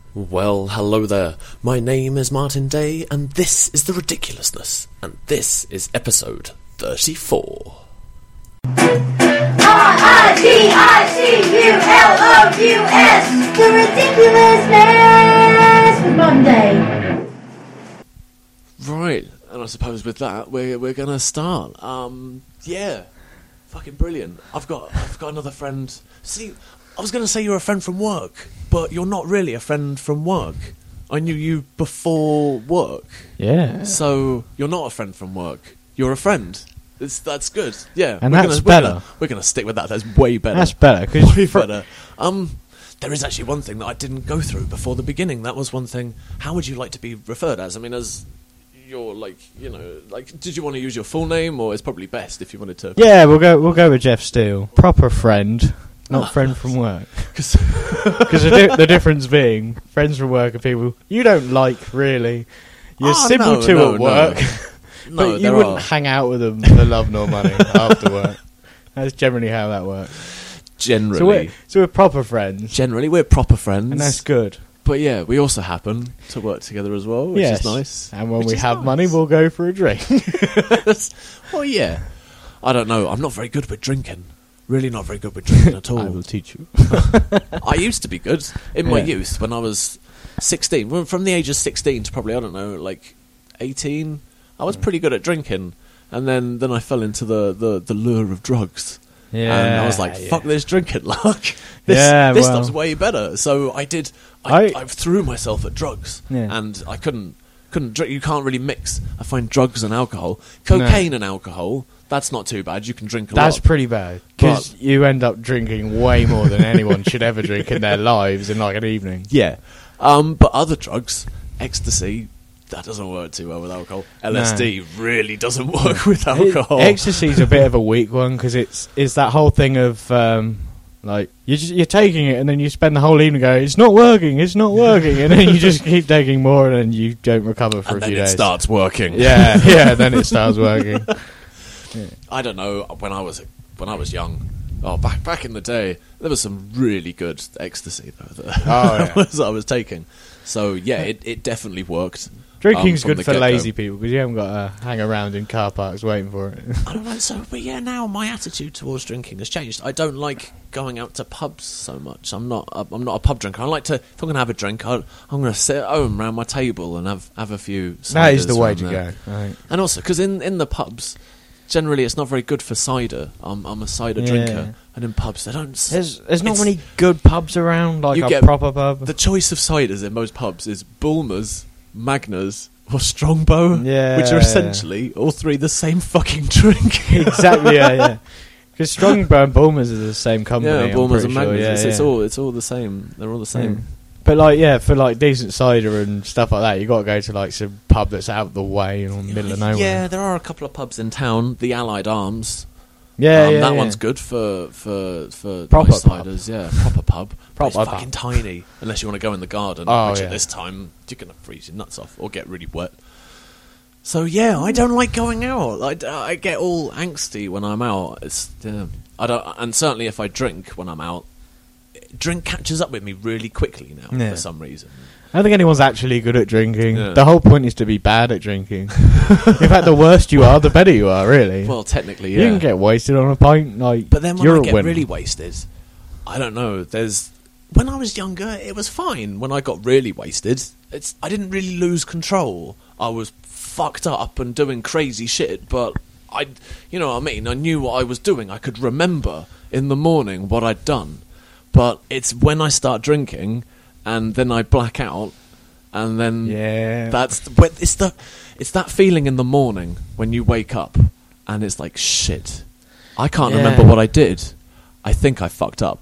Well, hello there. My name is Martin Day, and this is The Ridiculousness, and this is episode 34. R-I-D-I-C-U-L-O-U-S, The Ridiculousness with Monday. Right, and I suppose with that, we're gonna start. Yeah, fucking brilliant. I've got another friend. See, I was gonna say you're a friend from work, but you're not really a friend from work. I knew you before work. Yeah. So you're not a friend from work. You're a friend. That's good. Yeah, And that's better. We're gonna stick with that. That's way better. That's better. 'Cause Way better. There is actually one thing that I didn't go through before the beginning. That was one thing. How would you like to be referred as? I mean, as you're did you want to use your full name, or it's probably best if you wanted to? Yeah, we'll go with Jeff Steele. Proper friend, not friend from work. Because the difference being, friends from work are people you don't like really. You're simple to at work. No, but you wouldn't hang out with them for love nor money after work. That's generally how that works. Generally. So we're proper friends. Generally, we're proper friends. And that's good. But yeah, we also happen to work together as well, which is nice. And when we have money, we'll go for a drink. Well, yeah. I don't know. I'm not very good with drinking. Really not very good with drinking at all. I will teach you. I used to be good in my youth when I was 16. Well, from the age of 16 to probably, I don't know, like 18, I was pretty good at drinking. And then I fell into the lure of drugs. Yeah, and I was like, fuck this drinking luck. This stuff's way better. So I threw myself at drugs. Yeah. And I couldn't drink. You can't really mix. I find drugs and alcohol. Cocaine and alcohol, that's not too bad. You can drink a lot. That's pretty bad. Because you end up drinking way more than anyone should ever drink in their lives in like an evening. Yeah. But other drugs, ecstasy, that doesn't work too well with alcohol. LSD really doesn't work with alcohol. Ecstasy's a bit of a weak one because it's that whole thing of like you're taking it and then you spend the whole evening going, it's not working, and then you just keep taking more and then you don't recover for a few days. And then it starts working. Yeah, then it starts working. Yeah. I don't know. When I was young, back in the day, there was some really good ecstasy though that I was taking. So yeah, it definitely worked. Drinking's good for lazy people because you haven't got to hang around in car parks waiting for it. I don't know. But yeah, now my attitude towards drinking has changed. I don't like going out to pubs so much. I'm not a pub drinker. I like to. If I'm going to have a drink, I'm going to sit at home around my table and have a few. That is the way to go. Right. And also because in the pubs, generally it's not very good for cider. I'm a cider drinker, and in pubs they don't. There's not many good pubs around, like a proper pub. The choice of ciders in most pubs is Bulmers, Magners, or Strongbow, which are essentially all three the same fucking drink. Exactly, yeah. Because Strongbow and Bulmers are the same company. Yeah, Bulmers and Magners. Sure, it's all the same. They're all the same. Yeah. But for like decent cider and stuff like that, you got to go to like some pub that's out of the way or middle of nowhere. Yeah, there are a couple of pubs in town. The Allied Arms. That one's good for proper nice ciders. Yeah, proper pub. It's Proper fucking tiny. Unless you want to go in the garden, which at this time you're gonna freeze your nuts off or get really wet. So yeah, I don't like going out. I get all angsty when I'm out. I don't, and certainly if I drink when I'm out, drink catches up with me really quickly now for some reason. I don't think anyone's actually good at drinking. Yeah. The whole point is to be bad at drinking. In fact, the worse you are, the better you are, really. Well, technically, yeah. You can get wasted on a pint, but then when you're I get winner. really wasted, I don't know. When I was younger, it was fine. When I got really wasted, I didn't really lose control. I was fucked up and doing crazy shit, but you know what I mean? I knew what I was doing. I could remember in the morning what I'd done. But it's when I start drinking and then I black out, and then it's that feeling in the morning when you wake up and it's like, shit, I can't remember what I did. I think I fucked up.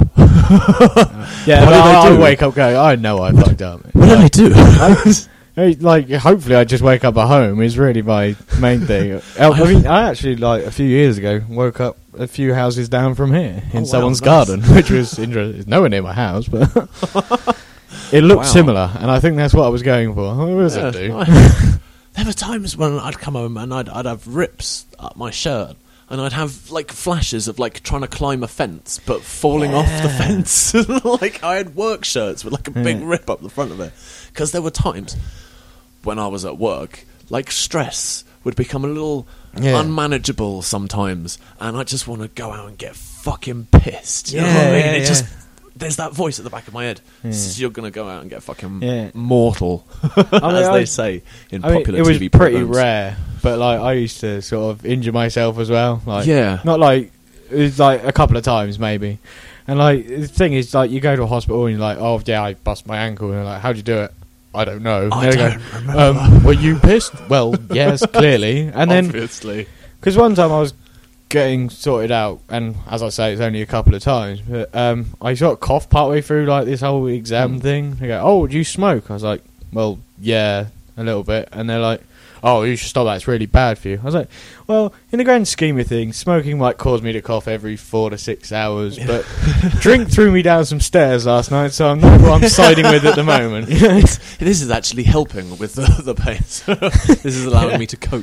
I wake up going, I know I fucked up. What did I do? Hopefully I just wake up at home is really my main thing. I actually, a few years ago, woke up a few houses down from here in someone's garden, which was interesting. It's nowhere near my house, but it looked similar, and I think that's what I was going for. What does it do? There were times when I'd come home and I'd have rips up my shirt. and I'd have like flashes of like trying to climb a fence but falling off the fence. Like I had work shirts with like a big rip up the front of it, because there were times when I was at work, like stress would become a little unmanageable sometimes, and I just want to go out and get fucking pissed. You know what I mean? There's that voice at the back of my head. Says you're going to go out and get fucking mortal, as they say in popular TV programs. It was pretty rare, but like I used to sort of injure myself as well. Like, not like it was like a couple of times maybe. And like the thing is, like you go to a hospital and you're like, oh yeah, I bust my ankle, and they're like, how'd you do it? I don't know. I don't remember. Were you pissed? Well, yes, clearly. And then, obviously, because one time I was getting sorted out, and as I say, it's only a couple of times, but I sort of coughed partway through like this whole exam thing. They go, oh, do you smoke? I was like, well, yeah, a little bit. And they're like, oh, you should stop that, it's really bad for you. I was like, well, in the grand scheme of things, smoking might cause me to cough every 4 to 6 hours, but drink threw me down some stairs last night, so I'm not what I'm siding with at the moment. This is actually helping with the pain. This is allowing me to cope.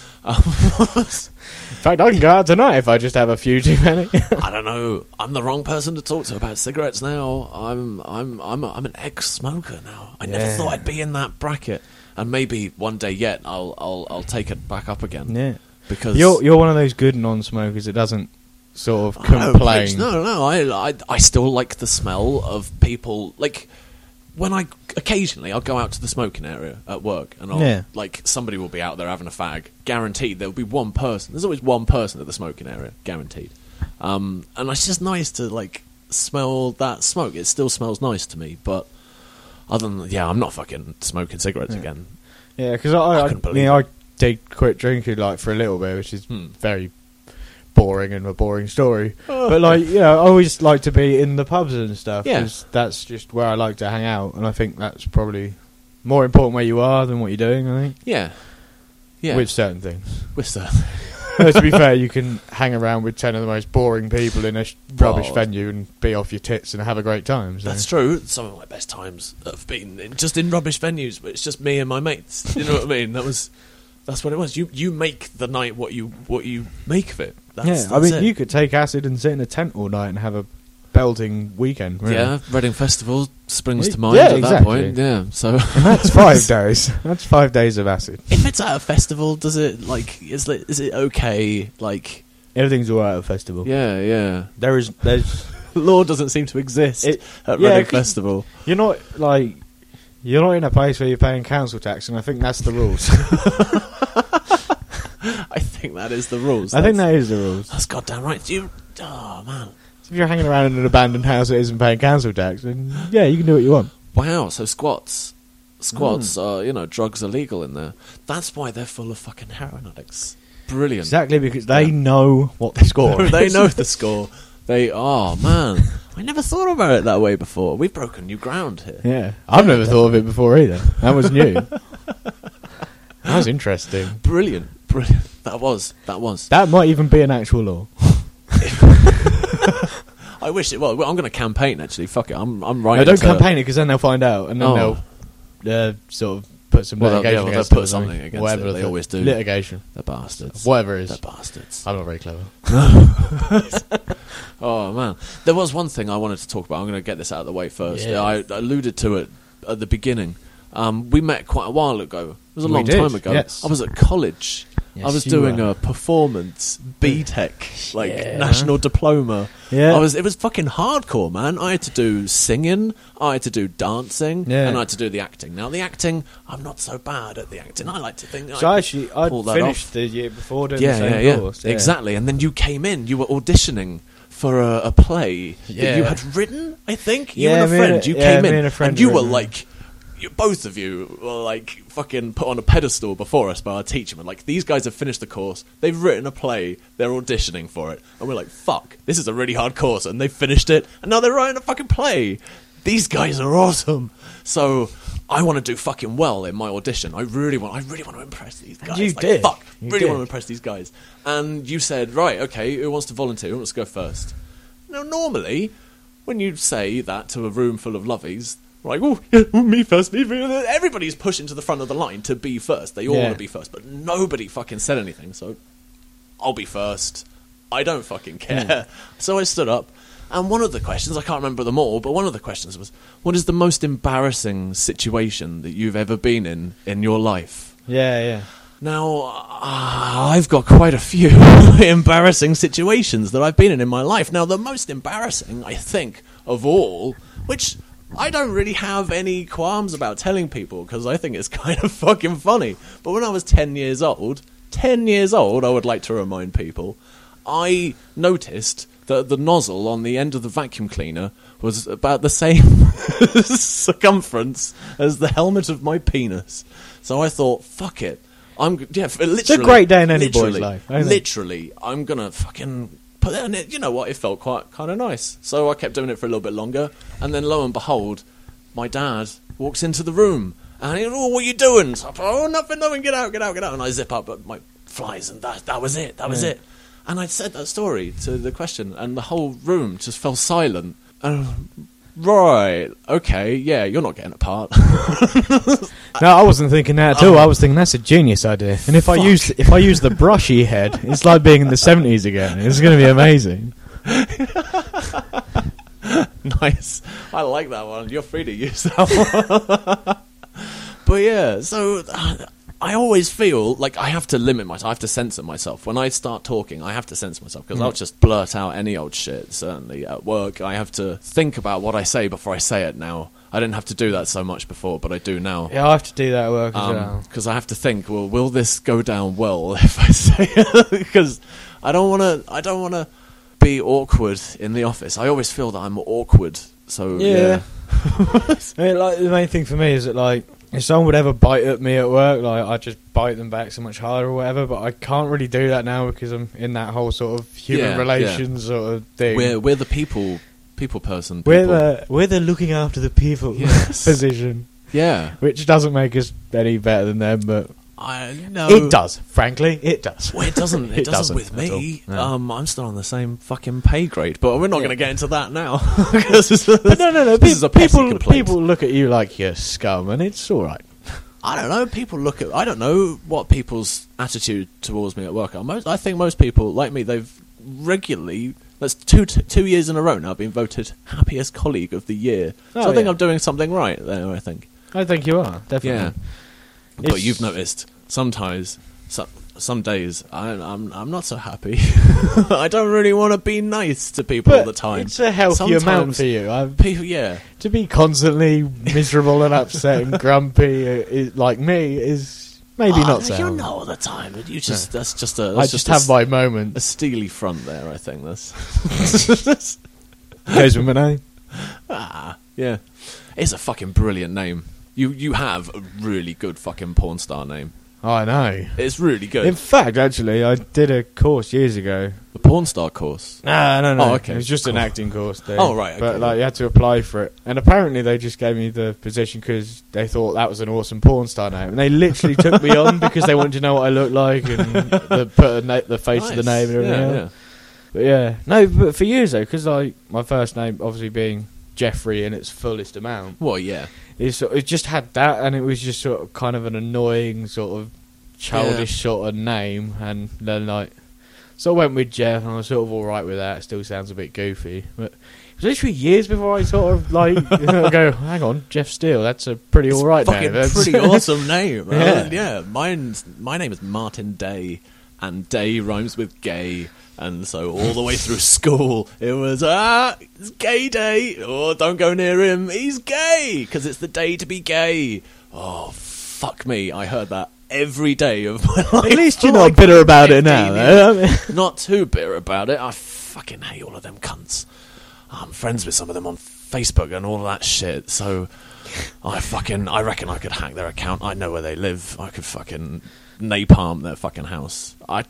In fact, I can go out tonight if I just have a few too many. I don't know. I'm the wrong person to talk to about cigarettes now. I'm an ex-smoker now. I never thought I'd be in that bracket, and maybe one day yet I'll take it back up again. Yeah, because you're one of those good non-smokers that doesn't sort of complain. No. I still like the smell of people. Like when I'll go out to the smoking area at work, and like somebody will be out there having a fag. Guaranteed, there'll be one person. There's always one person at the smoking area, guaranteed. And it's just nice to like smell that smoke. It still smells nice to me, but other than I'm not fucking smoking cigarettes again. Yeah, because I did quit drinking like for a little bit, which is very boring and a boring story. But like, I always like to be in the pubs and stuff, because that's just where I like to hang out, and I think that's probably more important where you are than what you're doing, I think. Yeah. With certain things. To be fair, you can hang around with 10 of the most boring people in a rubbish venue and be off your tits and have a great time. So. That's true. Some of my best times have been just in rubbish venues, but it's just me and my mates. You know what I mean? That's what it was. You make the night what you make of it. That's it. You could take acid and sit in a tent all night and have a belting weekend. Really. Yeah, Reading Festival springs to mind at that point. Yeah, so and that's 5 days. That's 5 days of acid. If it's at a festival, does it like is it okay? Like everything's alright at a festival. Yeah. There's law doesn't seem to exist at Reading Festival. You're not in a place where you're paying council tax, and I think that's the rules. I think that is the rules. I think that is the rules. That's goddamn right. Oh man. If you're hanging around in an abandoned house that isn't paying council tax, then you can do what you want. Wow, so squats are, drugs are legal in there. That's why they're full of fucking heroin addicts. Brilliant. Exactly, because they know what the score is. They know the score. Man, I never thought about it that way before. We've broken new ground here. Yeah, I've never thought of it before either. That was new. That was interesting. Brilliant. That was. That might even be an actual law. I wish it was. Well, I'm going to campaign, actually. Fuck it. I'm writing. No, don't campaign it, because then they'll find out, and then they'll sort of put some litigation against they'll put something against whatever it. They always do. Litigation. They're bastards. Whatever it is. They're bastards. I'm not very clever. Oh, man. There was one thing I wanted to talk about. I'm going to get this out of the way first. Yeah. I alluded to it at the beginning. We met quite a while ago. It was a long time ago. Yes. I was at college. Yes, I was doing a performance BTEC, national diploma. Yeah. It was fucking hardcore, man. I had to do singing, I had to do dancing, and I had to do the acting. Now, the acting, I'm not so bad at the acting. I like to think I finished the year before doing the same course. Yeah. Exactly. And then you came in, you were auditioning for a play that you had written, I think. You and a friend, you came in, and you were like... both of you were like fucking put on a pedestal before us by our teacher. And like, these guys have finished the course, they've written a play, they're auditioning for it, and we're like, fuck, this is a really hard course, and they've finished it, and now they're writing a fucking play. These guys are awesome. So I want to do fucking well in my audition. I really want to impress these guys. You did. Fuck, really want to impress these guys. And you said, right, okay, who wants to volunteer? Who wants to go first? Now, normally, when you say that to a room full of lovies, like, me first, me first. Everybody's pushing to the front of the line to be first. They all want to be first, but nobody fucking said anything, so I'll be first. I don't fucking care. So I stood up, and one of the questions, I can't remember them all, but one of the questions was, what is the most embarrassing situation that you've ever been in your life? Yeah. Now, I've got quite a few embarrassing situations that I've been in my life. Now, the most embarrassing, I think, of all, which I don't really have any qualms about telling people, because I think it's kind of fucking funny. But when I was 10 years old, I would like to remind people, I noticed that the nozzle on the end of the vacuum cleaner was about the same circumference as the helmet of my penis. So I thought, fuck it. Literally, It's a great day in any boy's life. Literally, I'm gonna fucking put that in it. You know what? It felt quite kind of nice. So I kept doing it for a little bit longer, and then lo and behold, my dad walks into the room, and he goes, "Oh, what are you doing?" So I thought, "Oh, nothing, get out." And I zip up my flies, and that was it. That was it. And I said that story to the question, and the whole room just fell silent. Right, okay, yeah, you're not getting a part. No, I wasn't thinking that at all. I was thinking that's a genius idea. And if I use the brushy head, it's like being in the 70s again. It's going to be amazing. Nice. I like that one. You're free to use that one. But yeah, so I always feel like I have to limit myself. I have to censor myself. When I start talking, I have to censor myself, because I'll just blurt out any old shit, certainly at work. I have to think about what I say before I say it now. I didn't have to do that so much before, but I do now. Yeah, I have to do that at work as well. Because I have to think, well, will this go down well if I say it? Because I don't want to be awkward in the office. I always feel that I'm awkward. So yeah. I mean, like, the main thing for me is that, like, if someone would ever bite at me at work, like, I just bite them back so much harder or whatever. But I can't really do that now because I'm in that whole sort of human relations sort of thing. We're the people person. We're the looking after the people position. Yeah, which doesn't make us any better than them, but I know it does. Frankly, it does. Well, it doesn't. It doesn't with me. No. I'm still on the same fucking pay grade, but we're not going to get into that now. But no. This is a complaint. People look at you like you're scum, and it's all right. I don't know. I don't know what people's attitude towards me at work are. I think most people, like me, they've regularly. That's two years in a row now. I've been voted happiest colleague of the year. So I think I'm doing something right there. I think you are, definitely. Yeah. But you've noticed sometimes, some days, I'm not so happy. I don't really want to be nice to people all the time. It's a healthy amount for you. To be constantly miserable and upset and grumpy, like me, is maybe not so. You're not all the time. You just I just have my moments. A steely front there. I think that's goes with my name. Yeah, it's a fucking brilliant name. You have a really good fucking porn star name. Oh, I know. It's really good. In fact, actually, I did a course years ago. A porn star course? No. Oh, okay. It was just an acting course thing. Oh, right. Okay. But like, you had to apply for it. And apparently they just gave me the position because they thought that was an awesome porn star name. And they literally took me on because they wanted to know what I looked like and put the face of the name and everything else. But yeah. No, but for years, though, because like, my first name obviously being Jeffrey in its fullest amount. Well, yeah. It just had that, and it was just sort of kind of an annoying sort of childish sort of name, and then like, so I went with Jeff, and I was sort of all right with that. It still sounds a bit goofy, but it was literally years before I sort of like go, hang on, Jeff Steele, that's a pretty all right name. That's pretty awesome name. Yeah. My name is Martin Day, and Day rhymes with gay. And so all the way through school, it was, it's gay day. Oh, don't go near him. He's gay. Because it's the day to be gay. Oh, fuck me. I heard that every day of my life. At least you're not bitter about it now. Not too bitter about it. I fucking hate all of them cunts. I'm friends with some of them on Facebook and all of that shit. So I reckon I could hack their account. I know where they live. I could fucking napalm their fucking house.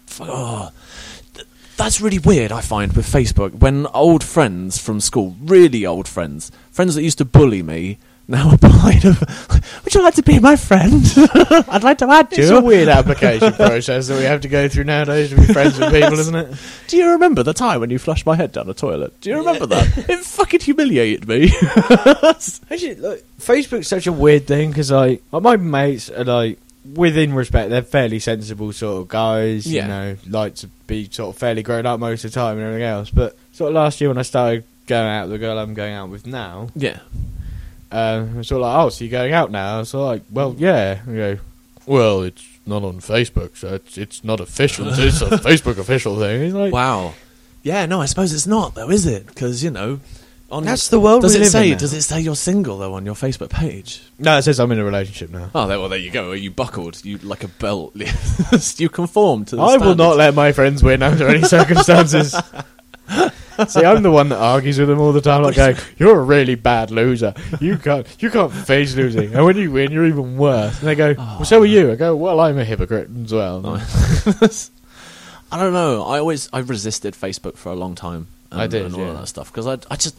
That's really weird, I find, with Facebook. When old friends from school, really old friends that used to bully me, now apply to... Would you like to be my friend? I'd like to add you. It's a weird application process that we have to go through nowadays to be friends with people, isn't it? Do you remember the time when you flushed my head down the toilet? Do you remember that? It fucking humiliated me. Actually, like, Facebook's such a weird thing, because like, my mates are like... within respect, they're fairly sensible sort of guys. Yeah. You know, like to be sort of fairly grown up most of the time and everything else. But sort of last year when I started going out with the girl I'm going out with now, Yeah. I was sort of like, oh, so you're going out now? I was like, well, yeah. You go, well, it's not on Facebook, so it's not official. It's a Facebook official thing. He's like, Wow. Yeah, no, I suppose it's not, though, is it? Because, you know... That's the world does we it live say? in now. Does it say you're single, though, on your Facebook page? no, it says I'm in a relationship now. Oh, well, there you go. Are you buckled? You like a belt. You conform to the I will standards. not let my friends win under any circumstances. See, I'm the one that argues with them all the time, like going, "You're a really bad loser. You can't face losing, and when you win, you're even worse." And they go, "Well, so are you." I go, "Well, I'm a hypocrite as well." I don't know. I resisted Facebook for a long time. I did, and all yeah. of that stuff because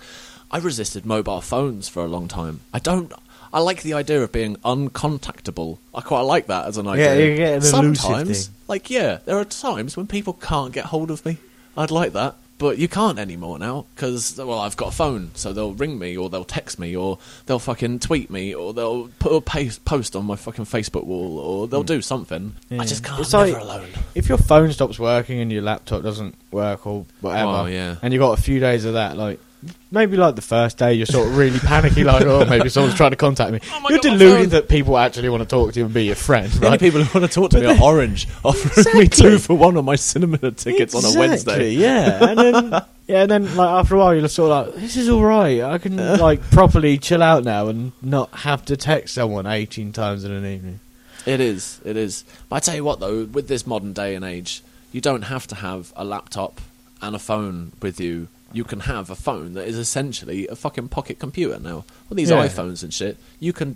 I resisted mobile phones for a long time. I like the idea of being uncontactable. I quite like that as an idea. Yeah, you get an elusive sometimes, thing. like there are times when people can't get hold of me. I'd like that. But you can't anymore now, because, well, I've got a phone, so they'll ring me, or they'll text me, or they'll fucking tweet me, or they'll put a post on my fucking Facebook wall, or they'll do something. Yeah. I just can't, It's I'm like- never alone. If your phone stops working and your laptop doesn't work or whatever, Oh, yeah. and you got a few days of that, like maybe like the first day you're sort of really panicky, like, oh, maybe someone's trying to contact me. Oh my You're God, my deluded phone. that people actually want to talk to you and be your friend, The only right? people who want to talk to me are Orange, offering me Exactly. 2 for 1 on my cinema tickets on a Wednesday. Yeah, and then like after a while you're sort of like, this is all right. I can like properly chill out now and not have to text someone 18 times in an evening. It is. But I tell you what, though, with this modern day and age, you don't have to have a laptop and a phone with you. You can have a phone that is essentially a fucking pocket computer now. Well, these Yeah. iPhones and shit, you can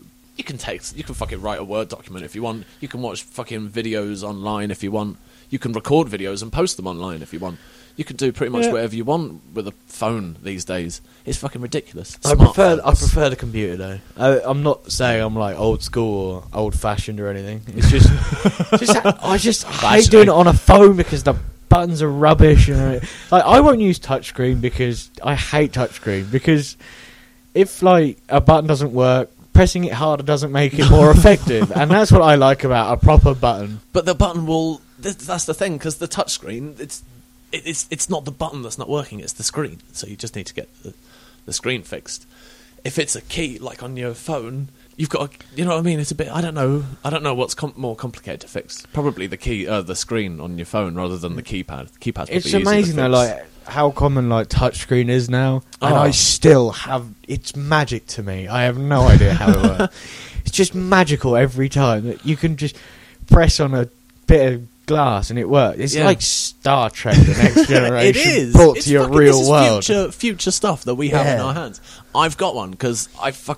text, you can fucking write a Word document if you want. You can watch fucking videos online if you want. You can record videos and post them online if you want. You can do pretty much Yeah. whatever you want with a phone these days. It's fucking ridiculous. I prefer Smartphones. the computer though. I'm not saying I'm like old school or old fashioned or anything. It's just, I just hate doing it on a phone because the buttons are rubbish. And like I won't use touchscreen because I hate touchscreen because if like a button doesn't work, pressing it harder doesn't make it more effective, and that's what I like about a proper button. But the button will. That's the thing, because the touchscreen, it's not the button that's not working; it's the screen. So you just need to get the screen fixed. If it's a key, like on your phone, you've got. You know what I mean? It's a bit. I don't know what's more complicated to fix. Probably the screen on your phone rather than the keypad. The keypad's probably It's easier to amazing though, fix. like how common like touchscreen is now, and Oh. I still have. It's magic to me. I have no idea how it works. It's just magical every time that you can just press on a bit of glass and it works. It's Yeah. like Star Trek: The Next Generation It is brought It's to your fucking- real this is world. Future stuff that we have in Yeah. our hands. I've got one because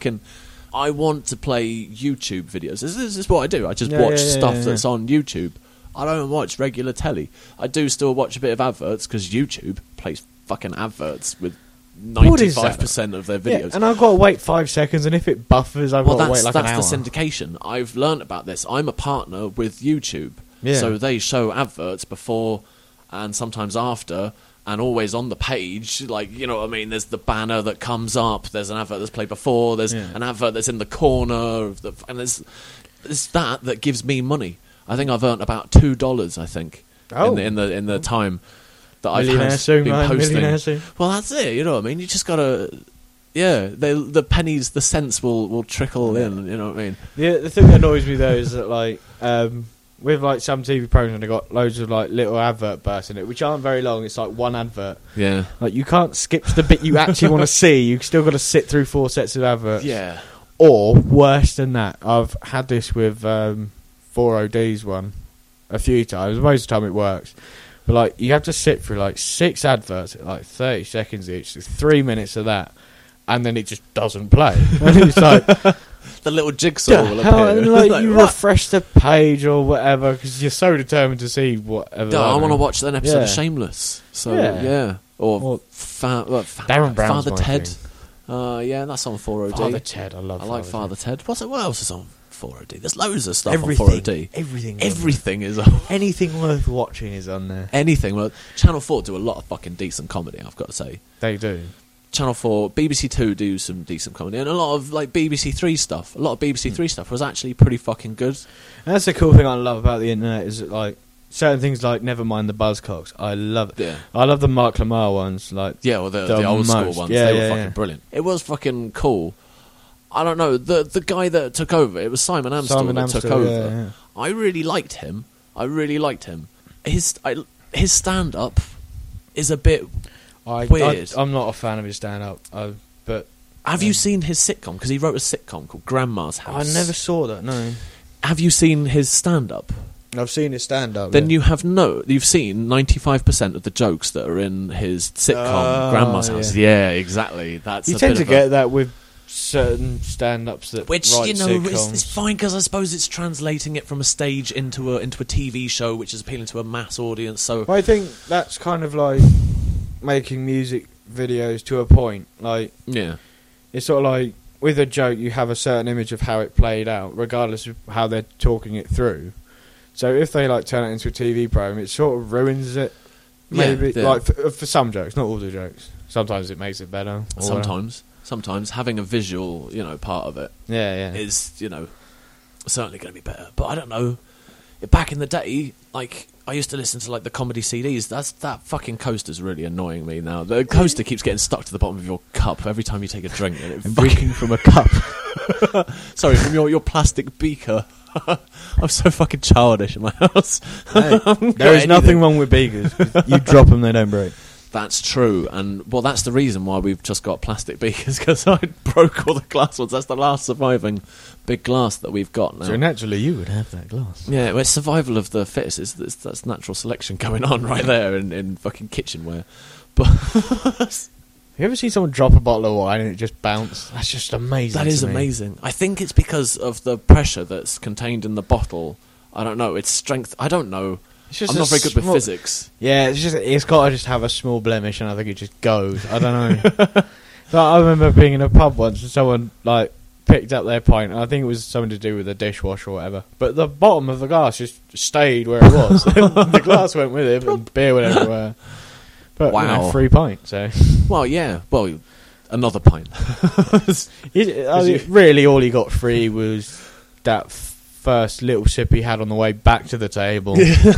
I want to play YouTube videos. This is what I do. I just Yeah, watch yeah, yeah, stuff yeah. that's on YouTube. I don't watch regular telly. I do still watch a bit of adverts because YouTube plays fucking adverts with What is that? 95% of their Yeah, videos. and I've got to wait 5 seconds, and if it buffers, I've Well, got to wait that's like an hour. the syndication. I've learned about this. I'm a partner with YouTube, Yeah. so they show adverts before and sometimes after, and always on the page. Like, you know what I mean? There's the banner that comes up. There's an advert that's played before. There's Yeah. an advert that's in the corner of and there's that gives me money. I think I've earned about $2. I think Oh. in the time that I've Millionaire soon, been man, posting. millionaire soon. Well, that's it. You know what I mean? You just gotta. Yeah, the pennies, the cents will trickle in. You know what I mean? The thing that annoys me though is that like with like some TV programs, they got loads of like little advert bursts in it, which aren't very long. It's like one advert. Yeah, Like you can't skip to the bit you actually want to see. You still got to sit through 4 sets of adverts. yeah. Or worse than that, I've had this with 4OD's one a few times. Most of the time it works. But like you have to sit through like 6 adverts at like 30 seconds each, 3 minutes of that, and then it just doesn't play. And it's like, The little jigsaw will hell, appear. and like Like, you what? refresh the page or whatever because you're so determined to see whatever. I want to watch an episode Yeah. of Shameless. So Yeah. yeah, or Or Father Darren Brown's my Ted. thing. Yeah, that's on 4OD. Father Ted, I love. I like Father Ted. What else is on 4OD? There's loads of stuff Everything. on 4OD. Everything. Everything is on. Anything worth watching is on there. Anything. Well, Channel 4 do a lot of fucking decent comedy, I've got to say. They do. Channel 4, BBC 2 do some decent comedy, and a lot of like BBC 3 stuff. A lot of BBC 3 stuff was actually pretty fucking good. And that's the cool thing I love about the internet is that, like, certain things like Nevermind the Buzzcocks. I love it. Yeah. I love the Mark Lamar ones. Like, Yeah, well, the old school most. ones, Yeah, they were yeah, fucking yeah. brilliant. It was fucking cool. I don't know, the guy that took over, it was Simon Amstell that took over. yeah. I really liked him. His stand-up is a bit weird. I'm not a fan of his stand-up, but... Have you seen his sitcom? Because he wrote a sitcom called Grandma's I House. never saw that, no. Have you seen his stand-up? I've seen his stand-up. Then you've seen 95% of the jokes that are in his sitcom Grandma's House. Yeah, exactly. That's You a tend bit to of get that with certain stand-ups that which, write you know, sitcoms. it's fine because I suppose it's translating it from a stage into a TV show, which is appealing to a mass audience. So Well, I think that's kind of like making music videos to a point. Like, yeah, it's sort of like with a joke, you have a certain image of how it played out, regardless of how they're talking it through. So if they like turn it into a TV program, it sort of ruins it. Maybe Yeah. like for some jokes, not all the jokes. Sometimes it makes it better. or- sometimes having a visual, part of it yeah. is, certainly going to be better. But I don't know. Back in the day, like, I used to listen to like the comedy CDs. That fucking coaster's really annoying me now. The coaster keeps getting stuck to the bottom of your cup every time you take a drink, and And drinking from a cup. Sorry, from your plastic beaker. I'm so fucking childish in my house. Hey, there is nothing wrong with beakers. You drop them, they don't break. That's true, and well, that's the reason why we've just got plastic beakers, because I broke all the glass ones. That's the last surviving big glass that we've got now. So naturally, you would have that glass. Yeah, well, it's survival of the fittest. That's natural selection going on right there in fucking kitchenware. But Have you ever seen someone drop a bottle of wine and it just bounce? That's just amazing. that is to me. amazing. I think it's because of the pressure that's contained in the bottle. I don't know. It's strength. I don't know. It's just I'm a not very good with small- physics. Yeah, it's got to just have a small blemish, and I think it just goes. I don't know. So I remember being in a pub once, and someone like picked up their pint. And I think it was something to do with the dishwasher or whatever. But the bottom of the glass just stayed where it was. The glass went with it, and beer went everywhere. But Wow. 3 pints. So Well, yeah. Well, another pint. really, all he got free was that first little sip he had on the way back to the table.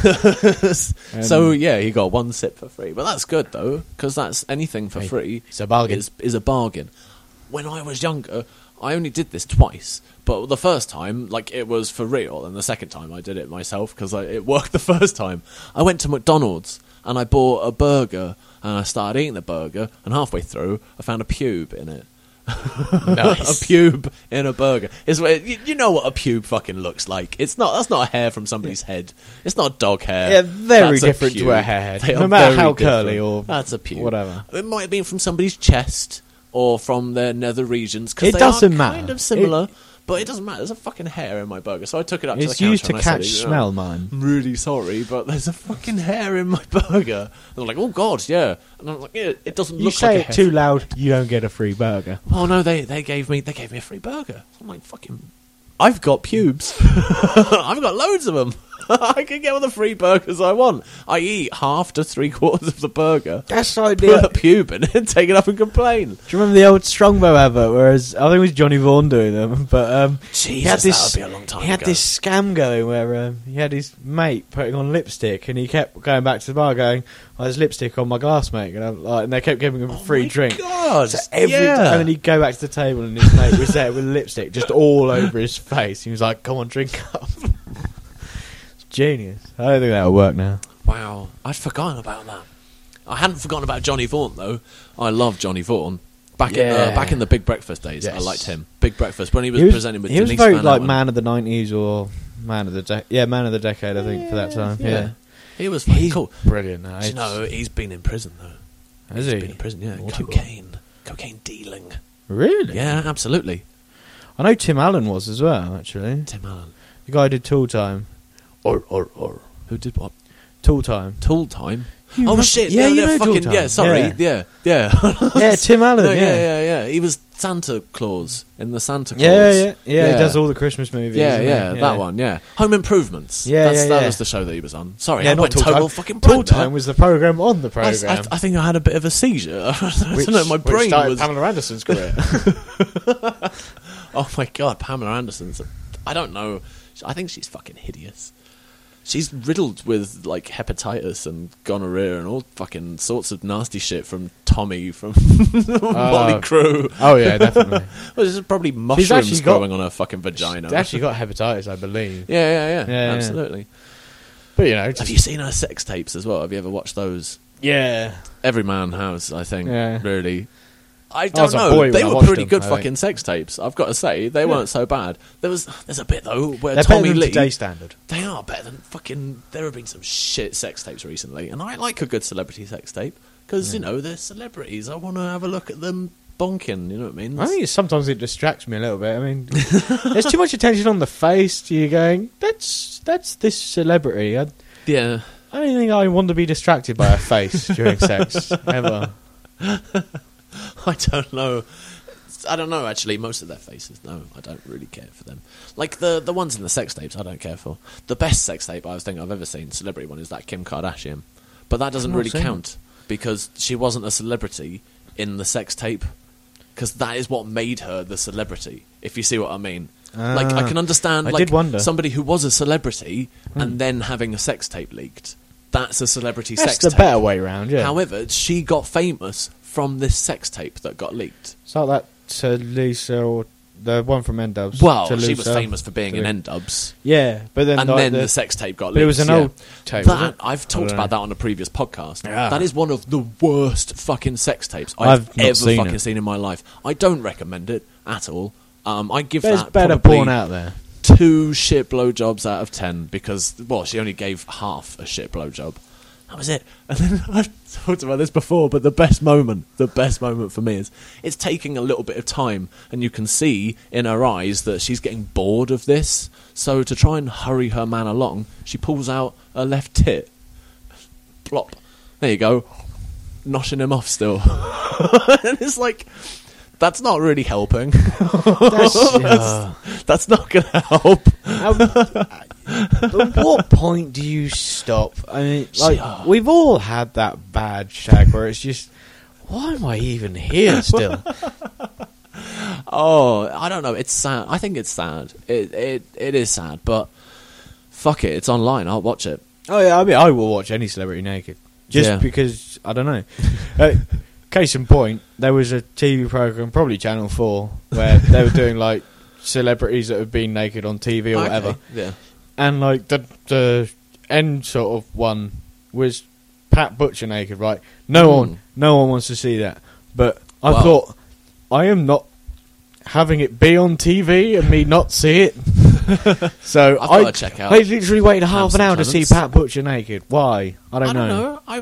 So yeah, he got one sip for free, but that's good though, because that's anything for Hey, free. it's a bargain. Is a bargain. When I was younger, I only did this twice, but the first time, like, it was for real, and the second time I did it myself because it worked the first time. I went to McDonald's and I bought a burger, and I started eating the burger, and halfway through, I found a pube in it. Nice. A pube in a burger. You know what a pube fucking looks like. That's not a hair from somebody's head. It's not dog hair. Yeah, very That's a different to pube. a hairhead. They No are matter very how curly different. or that's a pube. whatever. It might have been from somebody's chest or from their nether regions. 'Cause It they doesn't are matter. Kind of similar, but it doesn't matter. There's a fucking hair in my burger, so I took it up to the It's counter used to and I said, catch "You know, smell, man. I'm really sorry, but there's a fucking hair in my burger." And they're like, "Oh God, yeah." And I'm like, "Yeah, it doesn't You look say like a it hair." too loud, you don't get a free burger. Oh no, they gave me a free burger. I'm like, fucking, I've got pubes. I've got loads of them. I can get all the free burgers I want. I eat half to 3/4 of the burger, That's the put idea. a pube in it, take it up and complain. Do you remember the old Strongbow advert? Whereas I think it was Johnny Vaughan doing them, but Jesus, he had this. that would be a long time he had ago. this scam going where he had his mate putting on lipstick, and he kept going back to the bar, going, "Oh, there's lipstick on my glass, mate," and and they kept giving him a free Oh my drink. God, So yeah. and then he'd go back to the table, and his mate was there with lipstick just all over his face. He was like, "Come on, drink up." It's genius. I don't think that would work now. Wow, I'd forgotten about that. I hadn't forgotten about Johnny Vaughan though. I love Johnny Vaughan. Back in the Big Breakfast days, I Yes. liked him. Big Breakfast when he was presenting with he was Denise very Van like Outen. man of the 90s or man of the man of the decade, I think, for that time. Yeah, He was fucking he's cool. brilliant. Now. Do you know, he's been in prison though. Has He's he? been in prison, yeah. Naughty boy. Cocaine dealing. Really? Yeah, absolutely. I know Tim Allen was as well. Actually, Tim Allen. the guy who did Tool Time. Or. Who did what? Tool Time. Tool Time. You Oh must- shit! yeah, no, you no, know Tool fucking Time. yeah. Sorry, yeah. Yeah, Tim Allen. No, yeah. yeah. He was Santa Claus in the Santa Claus. Yeah. He does all the Christmas movies. Yeah, doesn't he? that one. Yeah, Home Improvements. Yeah, That yeah. was the show that he was on. Sorry, Yeah, I not went Tool total Time. fucking Tool blank there. Time was the program on the I program. think I had a bit of a seizure. I don't know. My which brain started was. Pamela Anderson's career. Oh my god, Pamela Anderson's. I don't know. I think she's fucking hideous. She's riddled with like hepatitis and gonorrhea and all fucking sorts of nasty shit from Tommy from Motley Crue. Oh yeah, definitely. Well, there's probably actually mushrooms got- growing on her fucking vagina. She actually got hepatitis, I believe. Yeah, Yeah. absolutely. But you know, Have you seen her sex tapes as well? Have you ever watched those? yeah. Every man has, I think. Yeah. Really. I was don't a know. boy when They I were watched pretty them, good I think. fucking sex tapes. I've got to say, they weren't so bad. There's a bit though where They're Tommy better than Lee. today's standard. They are better than fucking. There have been some shit sex tapes recently, and I like a good celebrity sex tape because you know they're celebrities. I want to have a look at them bonking. You know what I mean? I think sometimes it distracts me a little bit. I mean, there's too much attention on the face. You're going, that's this celebrity. I Yeah. don't think I want to be distracted by a face during sex ever. I don't know. I don't know, actually. Most of their faces, no. I don't really care for them. Like, the ones in the sex tapes, I don't care for. The best sex tape I think I've ever seen, celebrity one, is that Kim Kardashian. But that doesn't I've not really seen count, because she wasn't a celebrity in the sex tape. Because that is what made her the celebrity, if you see what I mean. Like, I can understand I like did wonder. somebody who was a celebrity and then having a sex tape leaked. That's a celebrity That's sex the tape. better way round, yeah. However, she got famous from this sex tape that got leaked. It's like that Talisa, or the one from N-Dubs. Well, she Talisa. was famous for being in N-Dubs, Yeah, but then and like then the sex tape got leaked. But it was an yeah. old tape, was That, it? I've talked don't about know. that on a previous podcast. Yeah. That is one of the worst fucking sex tapes I've I've not ever seen fucking it. seen in my life. I don't recommend it at all. I give There's that better probably porn out there. 2 shit blowjobs out of 10 because, well, she only gave half a shit blowjob. That was it. And then I've talked about this before, but the best moment for me is it's taking a little bit of time, and you can see in her eyes that she's getting bored of this. So to try and hurry her man along, she pulls out her left tit. Plop. There you go. Noshing him off still. And it's like, that's not really helping. That's not going to help. At what point do you stop? I mean, like, we've all had that bad shag where it's just, why am I even here still? Oh, I don't know. It's sad. I think it's sad. It is sad, but fuck it. It's online. I'll watch it. Oh yeah, I mean, I will watch any celebrity naked just Yeah. because I don't know. Case in point, there was a TV program, probably Channel 4, where they were doing like celebrities that have been naked on TV or whatever, Yeah. and like the end sort of one was Pat Butcher naked, right? No one wants to see that, but I Wow. thought I am not having it be on TV and me not see it. So I've I gotta check out I literally waited half an Hamson hour to see Clements. Pat Butcher naked. Why? I don't know.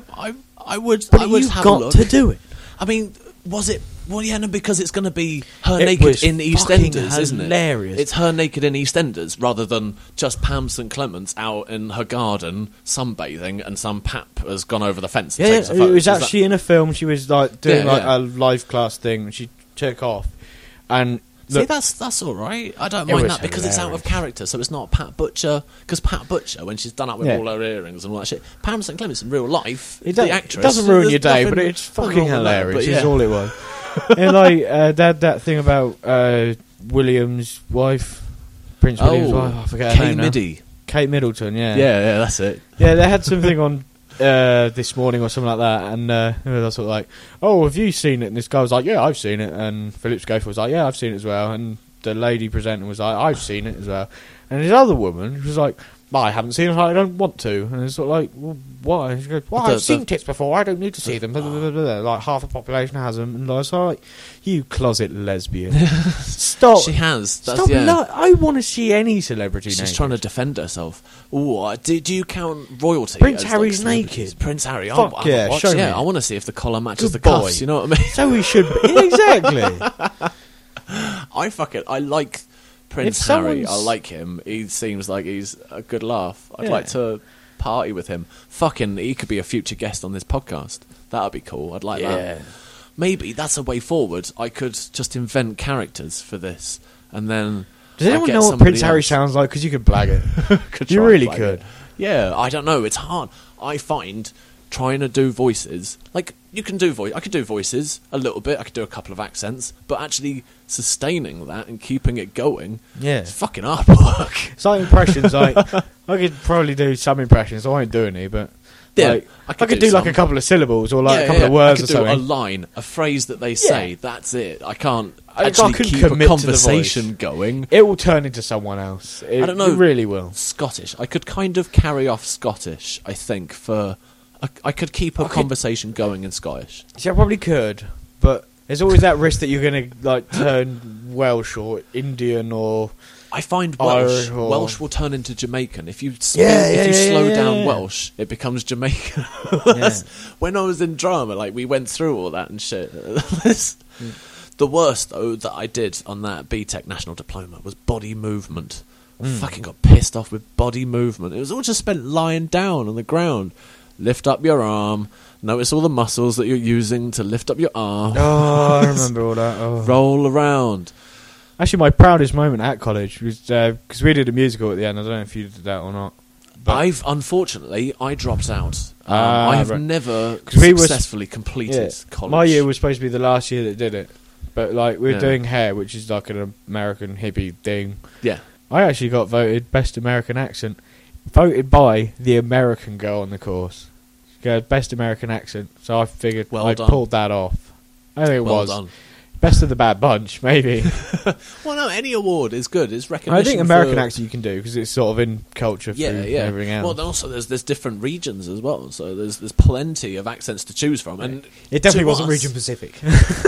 I would. But I would you've have a got look. to do it. I mean, was it? Well, yeah, no, because it's going to be her It naked was in fucking EastEnders, isn't it? hilarious. It's her naked in EastEnders rather than just Pam St Clements out in her garden sunbathing and some pap has gone over the fence. And Yeah, takes a it photo. was Is that- actually in a film. She was like doing Yeah, like yeah. a live class thing, and she took off. And See, look, that's all right. I don't It mind was that because it's out of hilarious. character, so it's not Pat Butcher. Because Pat Butcher, when she's done up with Yeah. all her earrings and all that shit, Pam St Clements in real life, it, the actress, doesn't ruin there's your day, nothing- but it's nothing fucking wrong with that, hilarious. but Is yeah. all it was. And like that thing about William's wife, Prince William's wife. I forget her Kay name now. Midi. Kate Middleton. Yeah, that's it. Yeah, they had something on this morning or something like that, and I was sort of like, "Oh, have you seen it?" And this guy was like, "Yeah, I've seen it." And Philip Schofield was like, "Yeah, I've seen it as well." And the lady presenting was like, "I've seen it as well." And this other woman was like, "I haven't seen it. I don't want to." And it's sort of like, "Well, why?" And she goes, "Well, I've seen tits before. I don't need to see them." Blah, blah, blah, blah, blah. Like half the population has them, and I was like, "You closet lesbian, stop." She has. That's, Stop! yeah. I want to see any celebrity. She's naked. trying to defend herself. Ooh, do you count royalty? Prince as, Harry's like, celebrities? naked. Prince Harry. Fuck I'll yeah, watch, show me. yeah, I want to see if the collar matches Good the cuffs. boy. You know what I mean? So we should be. Exactly. I fuck it. I like Prince If Harry. I someone's- like him. He seems like he's a good laugh. I'd Yeah. like to party with him. Fucking, he could be a future guest on this podcast. That would be cool. I'd like that. Maybe that's a way forward. I could just invent characters for this, and then... Does anyone know what Prince Harry sounds like? Because you could blag it. You really could. Yeah, I don't know. It's hard. I find trying to do voices... Like, you can do I could do voices a little bit. I could do a couple of accents. But actually sustaining that and keeping it going... Yeah. It's fucking hard work. Some impressions, I could probably do some impressions. I won't do any, but... Yeah, like, I could do like a couple of syllables or like a couple of words or something. I could do a line, a phrase that they say. That's it. I can't I actually keep a commit conversation going. It will turn into someone else. I don't know. It really will. Scottish. I could kind of carry off Scottish, I think, for... I could keep a conversation going in Scottish. See, I probably could, but there's always that risk that you're going to like turn Welsh or Indian or... I find Welsh will turn into Jamaican. If you slow down Welsh, it becomes Jamaican. When I was in drama, like we went through all that and shit. The worst though that I did on that BTEC national diploma was body movement. I fucking got pissed off with body movement. It was all just spent lying down on the ground. Lift up your arm. Notice all the muscles that you're using to lift up your arm. Oh, I remember all that. Oh. Roll around. Actually, my proudest moment at college was because we did a musical at the end. I don't know if you did that or not. But unfortunately, I dropped out. I have never successfully completed college. My year was supposed to be the last year that did it. But like we were doing Hair, which is like an American hippie thing. Yeah. I actually got voted Best American Accent. Voted by the American girl on the course. She goes, Best American Accent. So I figured I pulled that off. I think it was. Done. Best of the bad bunch, maybe. Well, no, any award is good. It's recognition. I think American accent you can do because it's sort of in culture through everything else. Well, then also there's different regions as well, so there's plenty of accents to choose from, and it definitely wasn't region Pacific.